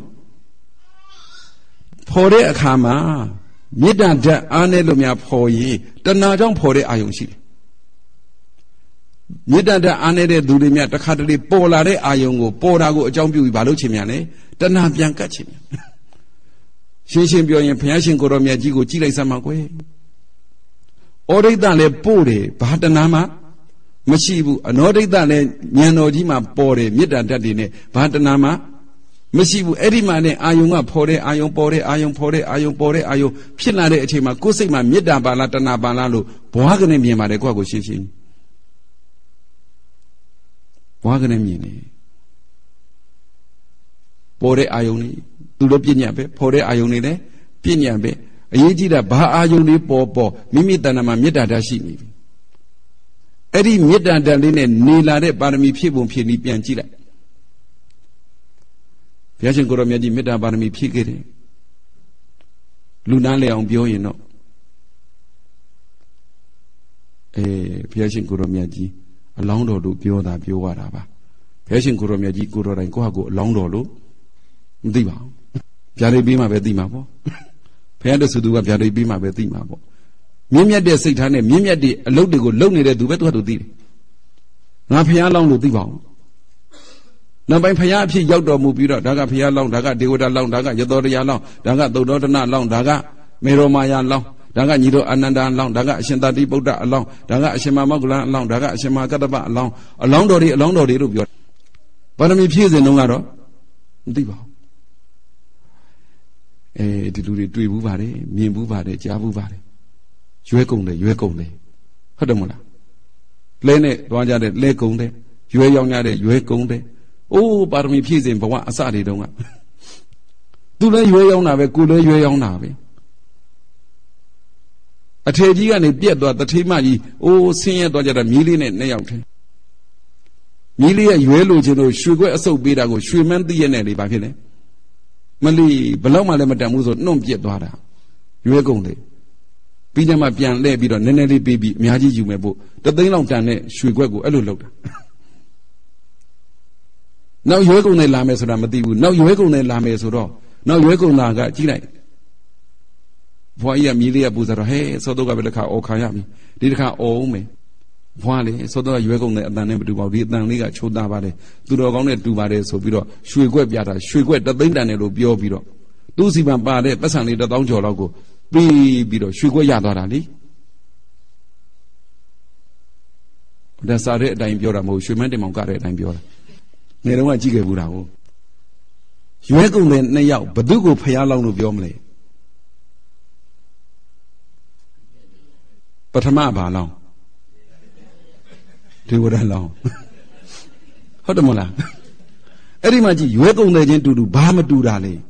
ဖော်တဲ့အခါမှာမေတ္တာဓာတ်အားနဲ့လို့များဖော်ရင်တဏှာကြောင့်ဖော်တဲ့အာယုံရှိတယ်မေတ္တာဓာတ်အားနဲ့တဲ့သူတွေများတစ်ခါတလေပေါ်လာတဲ့အာယုံကိုပေါ်တာကိုအကြောင်းပြုပြီးဘာလို့ချင်မြန်လဲတဏှာပြန်ကတ်ချင်မြန်ရှင်းရှင်းပြောရင်ဘုရားရှင်ကိုရောမြတ်ကြီးကိုကြည့်လိုက်စမ်းပါကွယ် Orita le pore, Bahatanama, Mashibu, an Orita le Nyanojima pore, Mida Dadine, Bahatanama, Mashibu, Erimane, Ayunga pore, Ayon pore, Ayon pore, Ayon pore, Ayo, Pinare Echima, Kusima, Mida Balatana Balalo, Bohagan Yamare Quago Shishin. Bohagan Yini. Pore Ayoni, Tulopiabe, Pore Ayoni, Pinyabe, Ayida Ba Ayoni Popo, Mimitanama Mida Dashi. Eri Mida Daline, Nila, Barami Pibu, Pini Pianchila. Piachin Goromiadi Mida Barami Pigiri Lunale on Bioino. Eh, Piachin Goromiadi, a long do Bioda Biowaraba. Piachin Goromiadi Guru and Coago, long do Diva. Piari Bima Bedimabo. Pianda Sudua Piari Bima Bedimabo. Mimia de Satane, Mimia de Lodigo, lonely to better to thee. Napia long to Diva. Now by Payapi Yodo Mubira, Daga Pia long, Daga, Deoda long, Daga, Yodoria long, Daga, Dodona long, Daga, Meromaya long, Daga, Nido Ananda long, Daga, Shentadi Boda long, Daga, Shema Magula long, Daga, Shema Kataba long, a long dori, a long dori rubio. But I mean, Pies in Nongaro, Diva. Eh, to do the three buvare, me buvare, Javuvare. Jueconde, Jueconde. Hodamola. Lene, Dwajade, Leconde, Jueyongade, Jueconde. Oh, but me peas in Bawa Asadi don't. Do they weigh on a good way on Navi? A teddy and a beard that the Timai, oh, senior dodger a million and nailed. Milia, you will know, sugar so big I go, Shuman the Yenny by Hene. Mali, Baloma Lemadamuzo, no beard daughter. You are going there. Pijama Pian lay bid on Nenny baby, Miaji Jumebo, the day long time, sugar go a little. Now you are going to Lames Ramadibu, now you are going to Lames Ro, now you are going to Naga, Chile. For a Milia Buzara, hey, so do Gabelaka or Kayami, did her all me. Wally, so do you are going to name to Bobby, Nanga, Chodavare, do the Gone to Vare, so Biro, Shuigua Biata, Shuigua, the Bindanero, Bio Biro. Do see my body, personally, the Donjo logo, be Biro, Shuigua Yadarali. That's a red dime Biora, Moshumandi Moncare dime Biora. They don't want to get Burao. You are going to lay out, but do go pay along with your mlay. But a maba long. Do what along. How the mola? Erimaji, you are going to do Bama do Dali.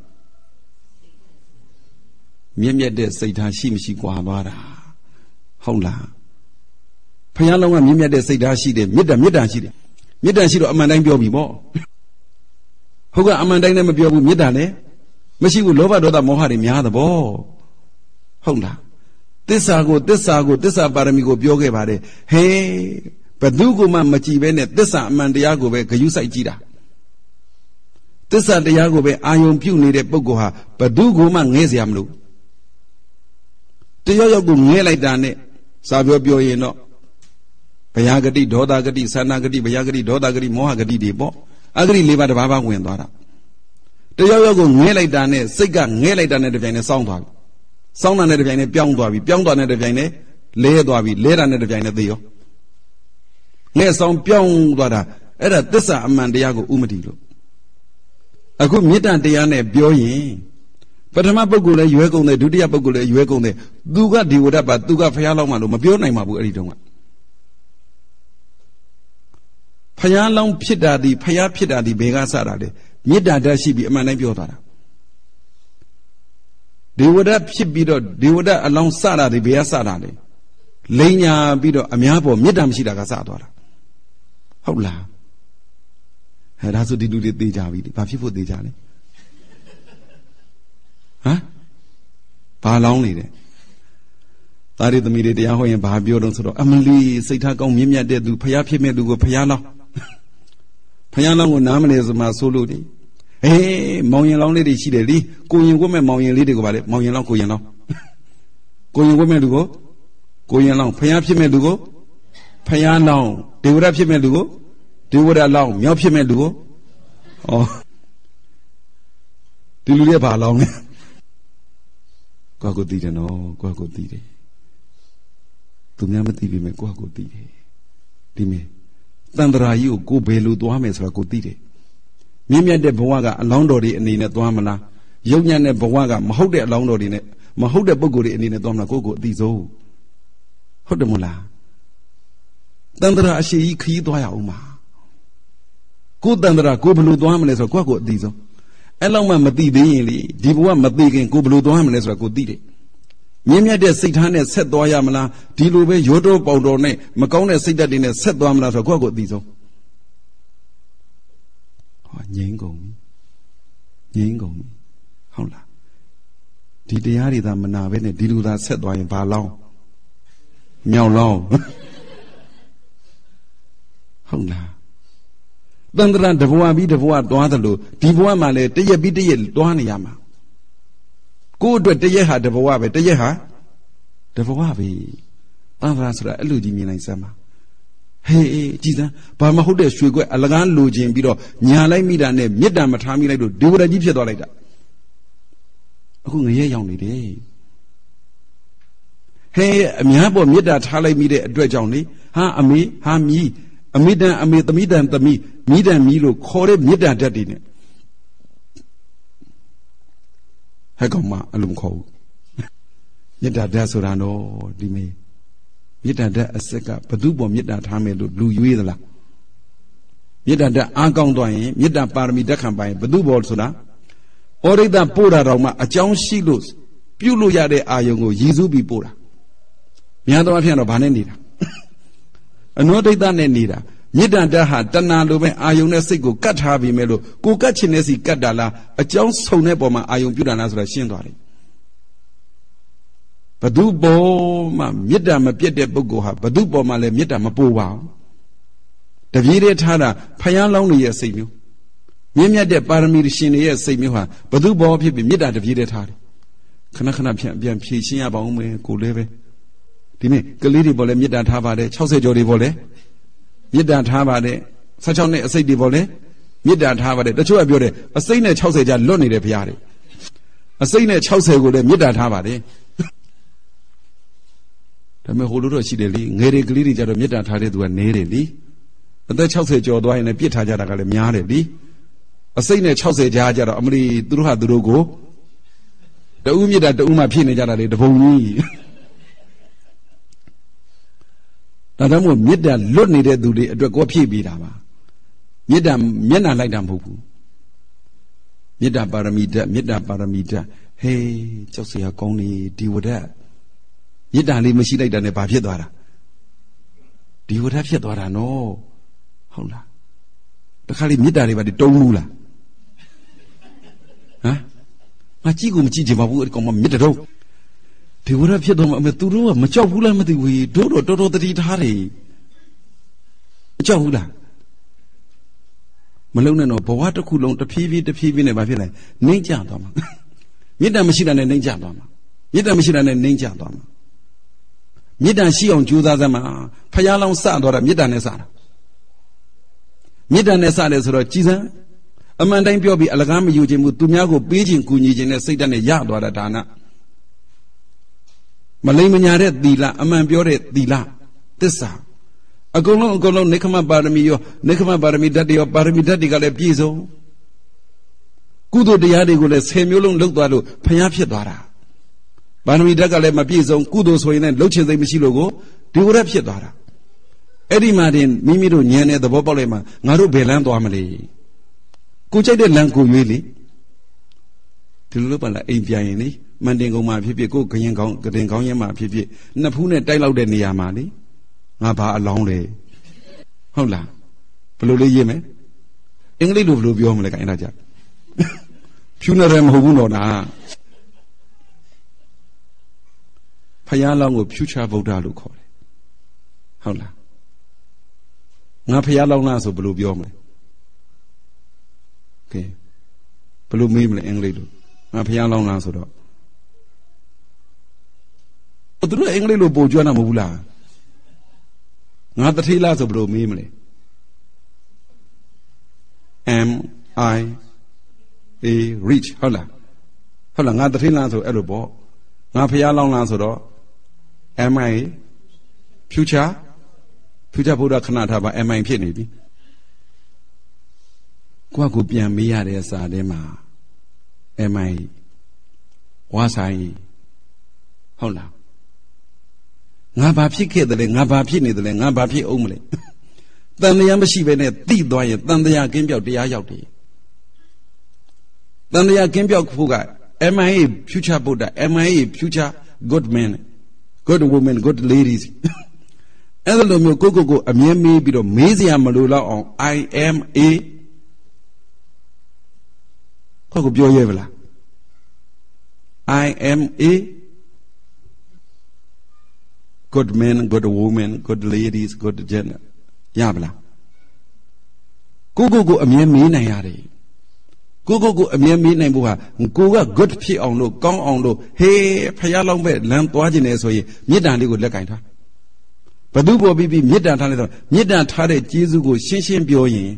Mimia de Satan Shimshi Guavara. Hola. Payalong and Mimia de Sadashi, Mida Midashi. Mida Shiro Amandine Biobi. Hoga Amandine Biobu Midane. Mashi will over the Mohari Mia the ball. Hola. This I go, this I go, this I baramigo bioge bade. Hey, but do go mamachi venet, this I mandiago be Kayusa Jida. This I the Yago be Ayon Puni de Bogoha, but do go man Neziamlu. The Yogo Nela Dane, Savio Bioino. Payagadi, Dodagadi, Sanagadi, Bayagadi, Dodagadi, Mohagadi debo. Agri live at the Baba Wendora. The Yogo Nela Dane, Siga Nela Dane the Vene Sound. Sound on the Vene, Pyong Dovi, Pyong on the Vene, Lay Dovi, Lay on the Vene Dio. Lay some Pyong Dora, Era Tessa Amandiago Umadigo. A good meet and Diane Bioyi. But a mapagula, you are going to do the apagula, you are going to do what do what about Duga Fayaloma, Mabio Namabu Eridoma. Payalong Pida, the Paya Pida, the Bega Sarade, Mida Dashi be a man of Yota. They would have Pibido, they would have along Sara, the Bea Sarade. Lenya Bido, Amiabo, Midam Shidagasadora. Hola. Had also to do the Dejavi, but people Dejani. Huh? Palongly there. That is the media, the Yahweh and Babio don't sort of Emily, Satan, Mimia, they do Payapi, do go Payala. Payala will nominate my solo. Hey, Moyan Long Lady, she did, going woman, Moyan Lady go about it, Moyan Long, Goyan Long. Going woman to go, Goyan Long, Payapi, do go, Payan Long, they would have him to go, they would allow Yopi to go. Oh, do you live along? Go did no, go did. သူများမသိပြီမဲ့ကိုယ့်ဟာကိုသိတယ်ဒီမဲ့တန်တရာကြီးကိုကိုယ်ဘယ်လိုသွားမယ်ဆိုတာကိုသိတယ်မြင့်မြတ်တဲ့ဘဝကအလောင်းတော်တွေအနေနဲ့သွားမလားယုံညံ့တဲ့ဘဝကမဟုတ်တဲ့အလောင်းတော်တွေနဲ့မဟုတ်တဲ့ပုံကိုယ်တွေအနေနဲ့သွားမလားကိုယ့်ကိုအသိဆုံးဟုတ်တယ်မလားတန်တရာအရှိကြီးခရီးသွားရအောင်ပါကိုယ်တန်တရာကိုယ်ဘယ်လိုသွားမလဲဆိုတော့ကိုယ့်ကိုအသိဆုံးအဲ့လောက်မှမသိသေးရင်လေဒီဘဝမသိခင်ကိုယ်ဘယ်လိုသွားမလဲဆိုတာကိုသိတယ်မြင့်မြတ်တဲ့စိတ်ထားနဲ့ဆက်သွားရမလားဒီလိုပဲရိုးတိုးပေါတော်နဲ့မကောင်းတဲ့စိတ်ဓာတ်တွေနဲ့ဆက်သွားမလားဆိုတော့ကိုယ့်ကိုအသိဆုံးဟောငြိမ်းကုန်ပြီငြိမ်းကုန်ပြီဟုတ်လားဒီတရားတွေသာမနာပဲနဲ့ဒီလိုသာဆက်သွားရင်ဘာလောင်းမြောက်လောင်းဟုတ်လားတန်တရာတဘဝပြီးတဘဝသွားသလိုဒီဘဝမှာလည်းတရက်ပြီးတရက်သွားနေရမှာကိုယ့်အတွက်တရက်ဟာတဘဝပဲတရက်ဟာတဘဝပဲတန်တရာဆိုတာအဲ့လိုကြီးမြင်နိုင်စမ်းပါဟေးကြည်စမ်းဘာမဟုတ်တဲ့ရွှေကွက်အလကားလိုချင်ပြီးတော့ညာလိုက်မိတာနဲ့မေတ္တာမထားမိလိုက်လို့ဒေဝရကြီးဖြစ်သွားလိုက်တာအခုငရဲရောက်နေတယ်ဟဲ့အများပေါ်မေတ္တာထားလိုက်မိတဲ့အတွက်ကြောင့်လေဟာအမေဟာမီးအမိတန်အမေသမီးတန်သမီးမိတန်မီးလို့ခေါ်တဲ့မေတ္တာဓာတ်တွေနဲ့ဟဲ့ကောင်မအလုံးခေါ်ဘူးမေတ္တာဓာတ်ဆိုတာတော့ဒီမေမေတ္တာဓာတ်အစက်ကဘသူပေါ်မေတ္တာထားမယ်လို့လူရွေးသလားမေတ္တာဓာတ်အားကောင်းသွားရင်မေတ္တာပါရမီဓာတ်ခံပါရင်ဘသူပေါ်ဆိုတာဩရိတပို့တာတော့မှအကြောင်းရှိလို့ပြုလို့ရတဲ့အာယုံကိုရည်စူးပြီးပို့တာများသောအားဖြင့်တော့ဘာနဲ့နေတာအနောဒိဋ္ဌနဲ့နေတာမေတ္တာဓာတ်ဟာတဏှာလိုပဲအာယုံနဲ့စိတ်ကိုကတ်ထားပြီးမဲ့လို့ကိုကတ်ချင်တဲ့စီကတ်တာလားအကြောင်းဆုံတဲ့ပုံမှာအာယုံပြုတာလားဆိုတာရှင်းသွားတယ်ဘသူပေါ်မှာမေတ္တာမပြတ်တဲ့ပုဂ္ဂိုလ်ဟာဘသူပေါ်မှာလည်းမေတ္တာမပို့ပါဘူးတပြေးတည်းထားတာဖယားလောင်းနေရဲ့စိတ်မျိုးမြင့်မြတ်တဲ့ပါရမီရှင်တွေရဲ့စိတ်မျိုးဟာဘသူပေါ်ဖြစ်ပြီးမေတ္တာတပြေးတည်းထားတယ်ခဏခဏပြန်ပြန်ဖြည့်ရှင်းရပါဦးမယ်ကိုလည်းပဲဒီနေ့ကလေးတွေပေါ်လဲမေတ္တာထားပါတယ်၆၀ကျော်တွေပေါ်လဲမေတ္တာထားပါတယ်၁၆နှစ်အစိတ်တွေပေါ်လဲမေတ္တာထားပါတယ်တချို့ကပြောတယ်အစိတ်နဲ့၆၀ကြာလွတ်နေတယ်ဘုရားတွေအစိတ်နဲ့၆၀ကိုလည်းမေတ္တာထားပါတယ်ဒါပေမဲ့ဟိုလိုတော့ရှိတယ်လေငယ်တွေကလေးတွေကြတော့မေတ္တာထားတဲ့သူကနေတယ်လीအသက်၆၀ကျော်သွားရင်လည်းပြစ်ထားကြတာကလည်းများတယ်လीအစိတ်နဲ့၆၀ကြားကြတော့အမလီသူတို့ဟာသူတို့ကိုတဦးမေတ္တာတဦးမှဖြစ်နေကြတာလေတပုံကြီးဒါကြောင့်မို့မေတ္တာလွတ်နေတဲ့သူတွေအတွက်ကိုဖြည့်ပေးတာပါမေတ္တာမျက်နှာလိုက်တာမဟုတ်ဘူးမေတ္တာပါရမီဓာတ်မေတ္တာပါရမီဓာတ်ဟေးကြောက်စရာကောင်းနေဒီဝဒတ်မေတ္တာလေးမရှိလိုက်တာနဲ့ဘာဖြစ်သွားတာဒီဝဒတ်ဖြစ်သွားတာနော်ဟုတ်လားတခါလေမေတ္တာတွေပါတုံးဘူးလားဟမ်ငါကြည့်ကိုမကြည့်ချင်ပါဘူးအဲ့ကောင်မမေတ္တာတော့ဒီဝရဖြစ်တော့မှသူတို့ကမကြောက်ဘူးလားမသိဘူးတို့တော့တော်တော်တတိထားတယ်မကြောက်ဘူးလားမလုံးနဲ့တော့ဘဝတစ်ခုလုံးတဖြည်းဖြည်းတဖြည်းဖြည်းနဲ့ဘာဖြစ်လဲနှိမ့်ကျသွားမှာမေတ္တာမရှိတာနဲ့နှိမ့်ကျသွားမှာမေတ္တာမရှိတာနဲ့နှိမ့်ကျသွားမှာမေတ္တာရှိအောင်ကြိုးစားစမ်းမှာဖယားလောင်းစသွားတာမေတ္တာနဲ့စတာမေတ္တာနဲ့စတယ်ဆိုတော့ကြည်စမ်းအမှန်တိုင်းပြောပြီးအလကားမယူခြင်းဘူးသူများကိုပေးခြင်းကူညီခြင်းနဲ့စိတ်ဓာတ်နဲ့ရသွားတာဒါနမလိမ်မညာတဲ့သီလအမှန်ပြောတဲ့သီလသစ္စာအကုန်လုံးအကုန်လုံးနိခမပါရမီရောနိခမပါရမီဓာတ်တွေရောပါရမီဓာတ်တွေကလည်းပြည့်စုံကုသိုလ်တရားတွေကိုလည်းဆယ်မျိုးလုံးလုပ်သွားလို့ဖျားဖြစ်သွားတာပါရမီဓာတ်ကလည်းမပြည့်စုံကုသိုလ်ဆိုရင်လည်းလှုပ်ချင်စိတ်မရှိလို့ကိုဒီဝရဖြစ်သွားတာအဲ့ဒီမှာတင်မိမိတို့ဉာဏ်နဲ့သဘောပေါက်လိုက်မှငါတို့ဘယ်လမ်းသွားမလဲကိုကြိုက်တဲ့လမ်းကိုရွေးလေဒီလိုလုပ်ပါလားအိမ်ပြန်ရင်လေမန်တင်ကုန်းမှာဖြစ်ဖြစ်ကိုခရင်ကောင်းကတင်ကောင်းရင်မှာဖြစ်ဖြစ်နှစ်ဖူးနဲ့တိုက်လောက်တဲ့နေရာမှာလေငါဘာအလောင်းလဲဟုတ်လားဘယ်လိုလေးရေးမယ်အင်္ဂလိပ်လိုဘယ်လိုပြောမလဲကအဲ့ဒါကြဖြူနေတယ်မဟုတ်ဘူးတော့နာဖယားလောင်းကိုဖြူချဗုဒ္ဓလို့ခေါ်တယ်ဟုတ်လားငါဖယားလောင်းလားဆိုဘယ်လိုပြောမလဲကဲဘယ်လိုမေးမလဲအင်္ဂလိပ်လိုငါဖယားလောင်းလားဆိုတော့သူတို့အင်္ဂလိပ်လိုပို့ကြွတာမဟုတ်ဘူးလားငါတထေးလားဆိုဘယ်လိုမေးမလဲ am I a rich ဟုတ်လားဟုတ်လားငါတထေးလားဆိုအဲ့လိုပေါ့ငါဖယားလောင်းလားဆိုတော့ am I future future ဘုရားခဏထားပါ am I ဖြစ်နေပြီကိုယ့်ကိုပြန်မေးရတဲ့စာထဲမှာ am I ဝါဆိုင်ဟုတ်လားငါဘာဖြစ်ခဲ့တယ်လဲငါဘာဖြစ်နေတယ်လဲငါဘာဖြစ်အောင်မလဲတန်တရားမရှိဘဲနဲ့တိသွားရင်တန်တရားကင်းပြောက်တရားရောက်တယ်တန်တရားကင်းပြောက်ဖို့က am I a future Buddha am I a future good man good woman good ladies အဲ့လိုမျိုးကိုကိုကိုအမြဲမေးပြီးတော့မေးစရာမလိုတော့အောင် I am a ကိုကိုပြောရဲဗလား I am a good man good woman good ladies good gender ရပါလားကိုကိုကိုအမြဲမေးနိုင်ရတယ်ကိုကိုကိုအမြဲမေးနိုင်ဖို့ဟာကိုက good ဖြစ်အောင်လို့ကောင်းအောင်လို့ဟေးဖယားလောက်ပဲလမ်းသွားခြင်းလေဆိုရင်မေတ္တာလေးကိုလက်ကင်ထားဘသူပေါ်ပြီးပြီးမေတ္တာထားလိုက်တော့မေတ္တာထားတဲ့ကျေးဇူးကိုရှင်းရှင်းပြောရင်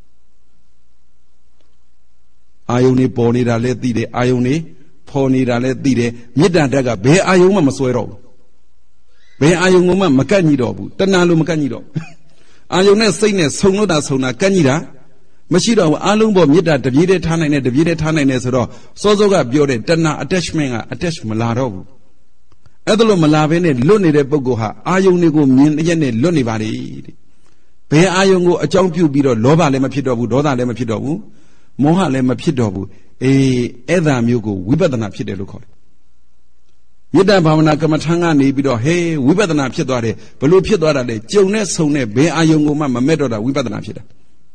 အာယုန်နေပေါ်နေတာလည်းသိတယ်အာယုန်နေပေါ်နေတာလည်းသိတယ်မေတ္တာတက်ကဘယ်အာယုန်မှမစွဲတော့ဘူးဘယ်အာယုန်ကမှမကန့်ညီတော့ဘူးတဏှာလိုမကန့်ညီတော့အာယုန်နဲ့စိတ်နဲ့ဆုံလို့တာဆုံတာကန့်ညီတာမရှိတော့ဘူးအလုံးပေါ်မေတ္တာတပြေးတည်းထားနိုင်တယ်တပြေးတည်းထားနိုင်တယ်ဆိုတော့စောစောကပြောတဲ့တဏှာ attachment က attach မလာတော့ဘူးအဲ့ဒါလို့မလာဘဲနဲ့လွတ်နေတဲ့ပုဂ္ဂိုလ်ဟာအာယုန်တွေကိုမြင်ရက်နဲ့လွတ်နေပါလေတဲ့ဘယ်အာယုန်ကိုအကြောင်းပြုပြီးတော့လောဘလည်းမဖြစ်တော့ဘူးဒေါသလည်းမဖြစ်တော့ဘူးမောဟလည်းမဖြစ်တော့ဘူးအေးအဲ့ဒါမျိုးကိုဝိပဿနာဖြစ်တယ်လို့ခေါ်တယ်မေတ္တာဘာဝနာကမ္မထံကနေပြီးတော့ဟေးဝိပဿနာဖြစ်သွားတယ်ဘလို့ဖြစ်သွားတာလဲကြုံနဲ့ဆုံနဲ့ဘယ်အာယုန်ကိုမှမမဲ့တော့တာဝိပဿနာဖြစ်တာ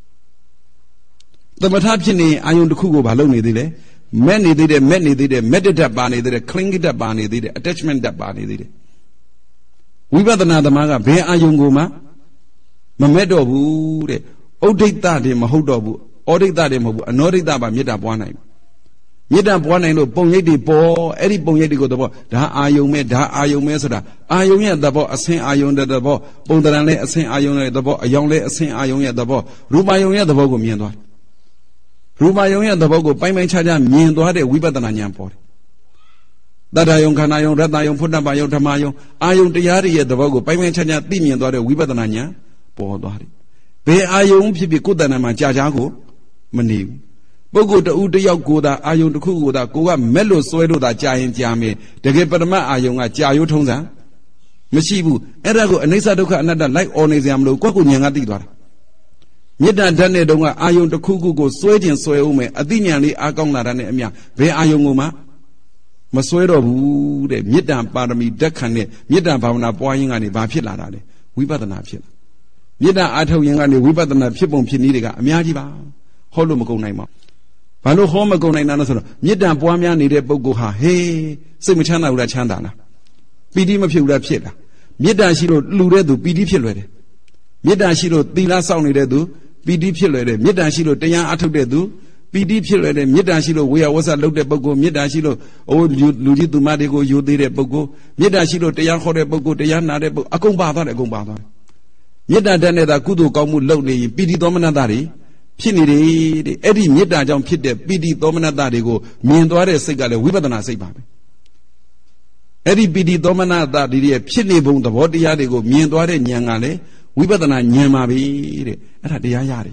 သမထဖြစ်နေအာယုန်တစ်ခုကိုဘာလုပ်နေသေးလဲမဲ့နေသေးတယ်မဲ့နေသေးတယ်မဲ့တတ်ပါနေသေးတယ် cling တတ်ပါနေသေးတယ် attachment တတ်ပါနေသေးတယ်ဝိပဿနာသမားကဘယ်အာယုန်ကိုမှမမဲ့တော့ဘူးတဲ့ဥဒိဋ္ဌတွေမဟုတ်တော့ဘူးဩဒိဋ္ဌတွေမဟုတ်ဘူးအနောဒိဋ္ဌပါမေတ္တာပွားနိုင်မေတ္တာပွားနိုင်လို့ပုံရိပ်တွေပေါ်အဲ့ဒီပုံရိပ်တွေကိုသဘောဒါအာယုံမဲ့ဒါအာယုံမဲ့ဆိုတာအာယုံရဲ့သဘောအဆင်းအာယုံတဲ့သဘောပုံတရံလည်းအဆင်းအာယုံရဲ့သဘောအယောင်လည်းအဆင်းအာယုံရဲ့သဘောရူပယုံရဲ့သဘောကိုမြင်သွားတယ်ရူပယုံရဲ့သဘောကိုပိုင်းပိုင်းခြားခြားမြင်သွားတဲ့ဝိပဿနာဉာဏ်ပေါ်တယ်တတ္တယုံခန္ဓာယုံရတ္တယုံဖုတ္တပယုံဓမ္မယုံအာယုံတရားတွေရဲ့သဘောကိုပိုင်းပိုင်းခြားခြားသိမြင်သွားတဲ့ဝိပဿနာဉာဏ်ပေါ်သွားတယ်ဘယ်အာယုံဖြစ်ဖြစ်ကိုယ်တဏ္ဍာမှာကြာကြာကိုမနေဘူးပုဂ္ဂိုလ်တဦးတယောက်ကိုသာအာယုန်တစ်ခုကိုသာကိုကမက်လို့စွဲလို့သာကြာရင်ကြာမယ်တကယ်ပရမတ်အာယုန်ကကြာရိုးထုံးစံမရှိဘူးအဲ့ဒါကိုအနိစ္စဒုက္ခအနတ္တလိုက်អော်နေစရာမလိုကိုယ့်ကိုဉာဏ်ကသိသွားတာမေတ္တာဓာတ်နဲ့တုန်းကအာယုန်တစ်ခုခုကိုစွဲခြင်းစွဲဦးမယ်အသိဉာဏ်လေးအားကောင်းလာတာနဲ့အမျှဘယ်အာယုန်ကိုမှမစွဲတော့ဘူးတဲ့မေတ္တာပါရမီဓာတ်ခံနဲ့မေတ္တာဘာဝနာပွားရင်းကနေဘာဖြစ်လာတာလဲဝိပဿနာဖြစ်လာမေတ္တာအားထုတ်ရင်ကနေဝိပဿနာဖြစ်ပုံဖြစ်နည်းတွေကအများကြီးပါဟောလို့မကုန်နိုင်ပါဘာလို့ဟောမကုန်နိုင်တာလဲဆိုတော့မေတ္တာပွားများနေတဲ့ပုဂ္ဂိုလ်ဟာဟေးစိတ်မချမ်းသာဘူးလားချမ်းသာလားပီတိမဖြစ်ဘူးလားဖြစ်လားမေတ္တာရှိလို့လှူတဲ့သူပီတိဖြစ်လွယ်တယ်မေတ္တာရှိလို့သီလစောင့်နေတဲ့သူပီတိဖြစ်လွယ်တယ်မေတ္တာရှိလို့တရားအထုတ်တဲ့သူပီတိဖြစ်လွယ်တယ်မေတ္တာရှိလို့ဝေယဝဆလုပ်တဲ့ပုဂ္ဂိုလ်မေတ္တာရှိလို့အိုးလူကြီးသူမတွေကိုယိုသေးတဲ့ပုဂ္ဂိုလ်မေတ္တာရှိလို့တရားခေါ်တဲ့ပုဂ္ဂိုလ်တရားနာတဲ့ပုဂ္ဂိုလ်အကုန်ပါသွားတယ်အကုန်ပါသွားတယ်မေတ္တာတတ်တဲ့သာကုသိုလ်ကောင်းမှုလုပ်နေရင်ပီတိသောမနတ္တတွေဖြစ်နေတယ်တဲ့အဲ့ဒီမေတ္တာကြောင့်ဖြစ်တဲ့ပိဋိသောမနတတွေကိုမြင်သွားတဲ့စိတ်ကလည်းဝိပဿနာစိတ်ပါပဲအဲ့ဒီပိဋိသောမနတတွေရဲ့ဖြစ်နေပုံသဘောတရားတွေကိုမြင်သွားတဲ့ဉာဏ်ကလည်းဝိပဿနာဉာဏ်ပါပဲတဲ့အဲ့ဒါတရားရတယ်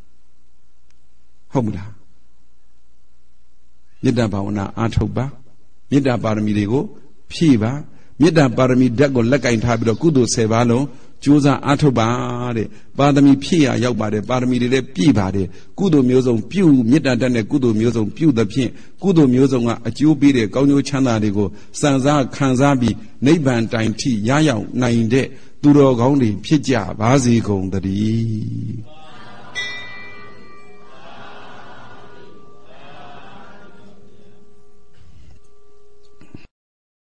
ဟုတ်မလားမေတ္တာဘာဝနာအားထုတ်ပါမေတ္တာပါရမီတွေကိုဖြည့်ပါမေတ္တာပါရမီဓာတ်ကိုလက်ကင်ထားပြီးတော့ကုသိုလ်ဆယ်ပါးလုံးကြိုးစားအားထုတ်ပါတဲ့ပါရမီဖြည့်ရရောက်ပါတယ်ပါရမီတွေလည်းပြည့်ပါတယ်ကုသိုလ်မျိုးစုံပြုမေတ္တာတတ်တဲ့ကုသိုလ်မျိုးစုံပြုသဖြင့်ကုသိုလ်မျိုးစုံကအကျိုးပေးတဲ့ကောင်းကျိုးချမ်းသာတွေကိုစံစားခံစားပြီးနိဗ္ဗာန်တိုင်ထိရရောက်နိုင်တဲ့သူတော်ကောင်းတွေဖြစ်ကြပါစေကုန်သတည်း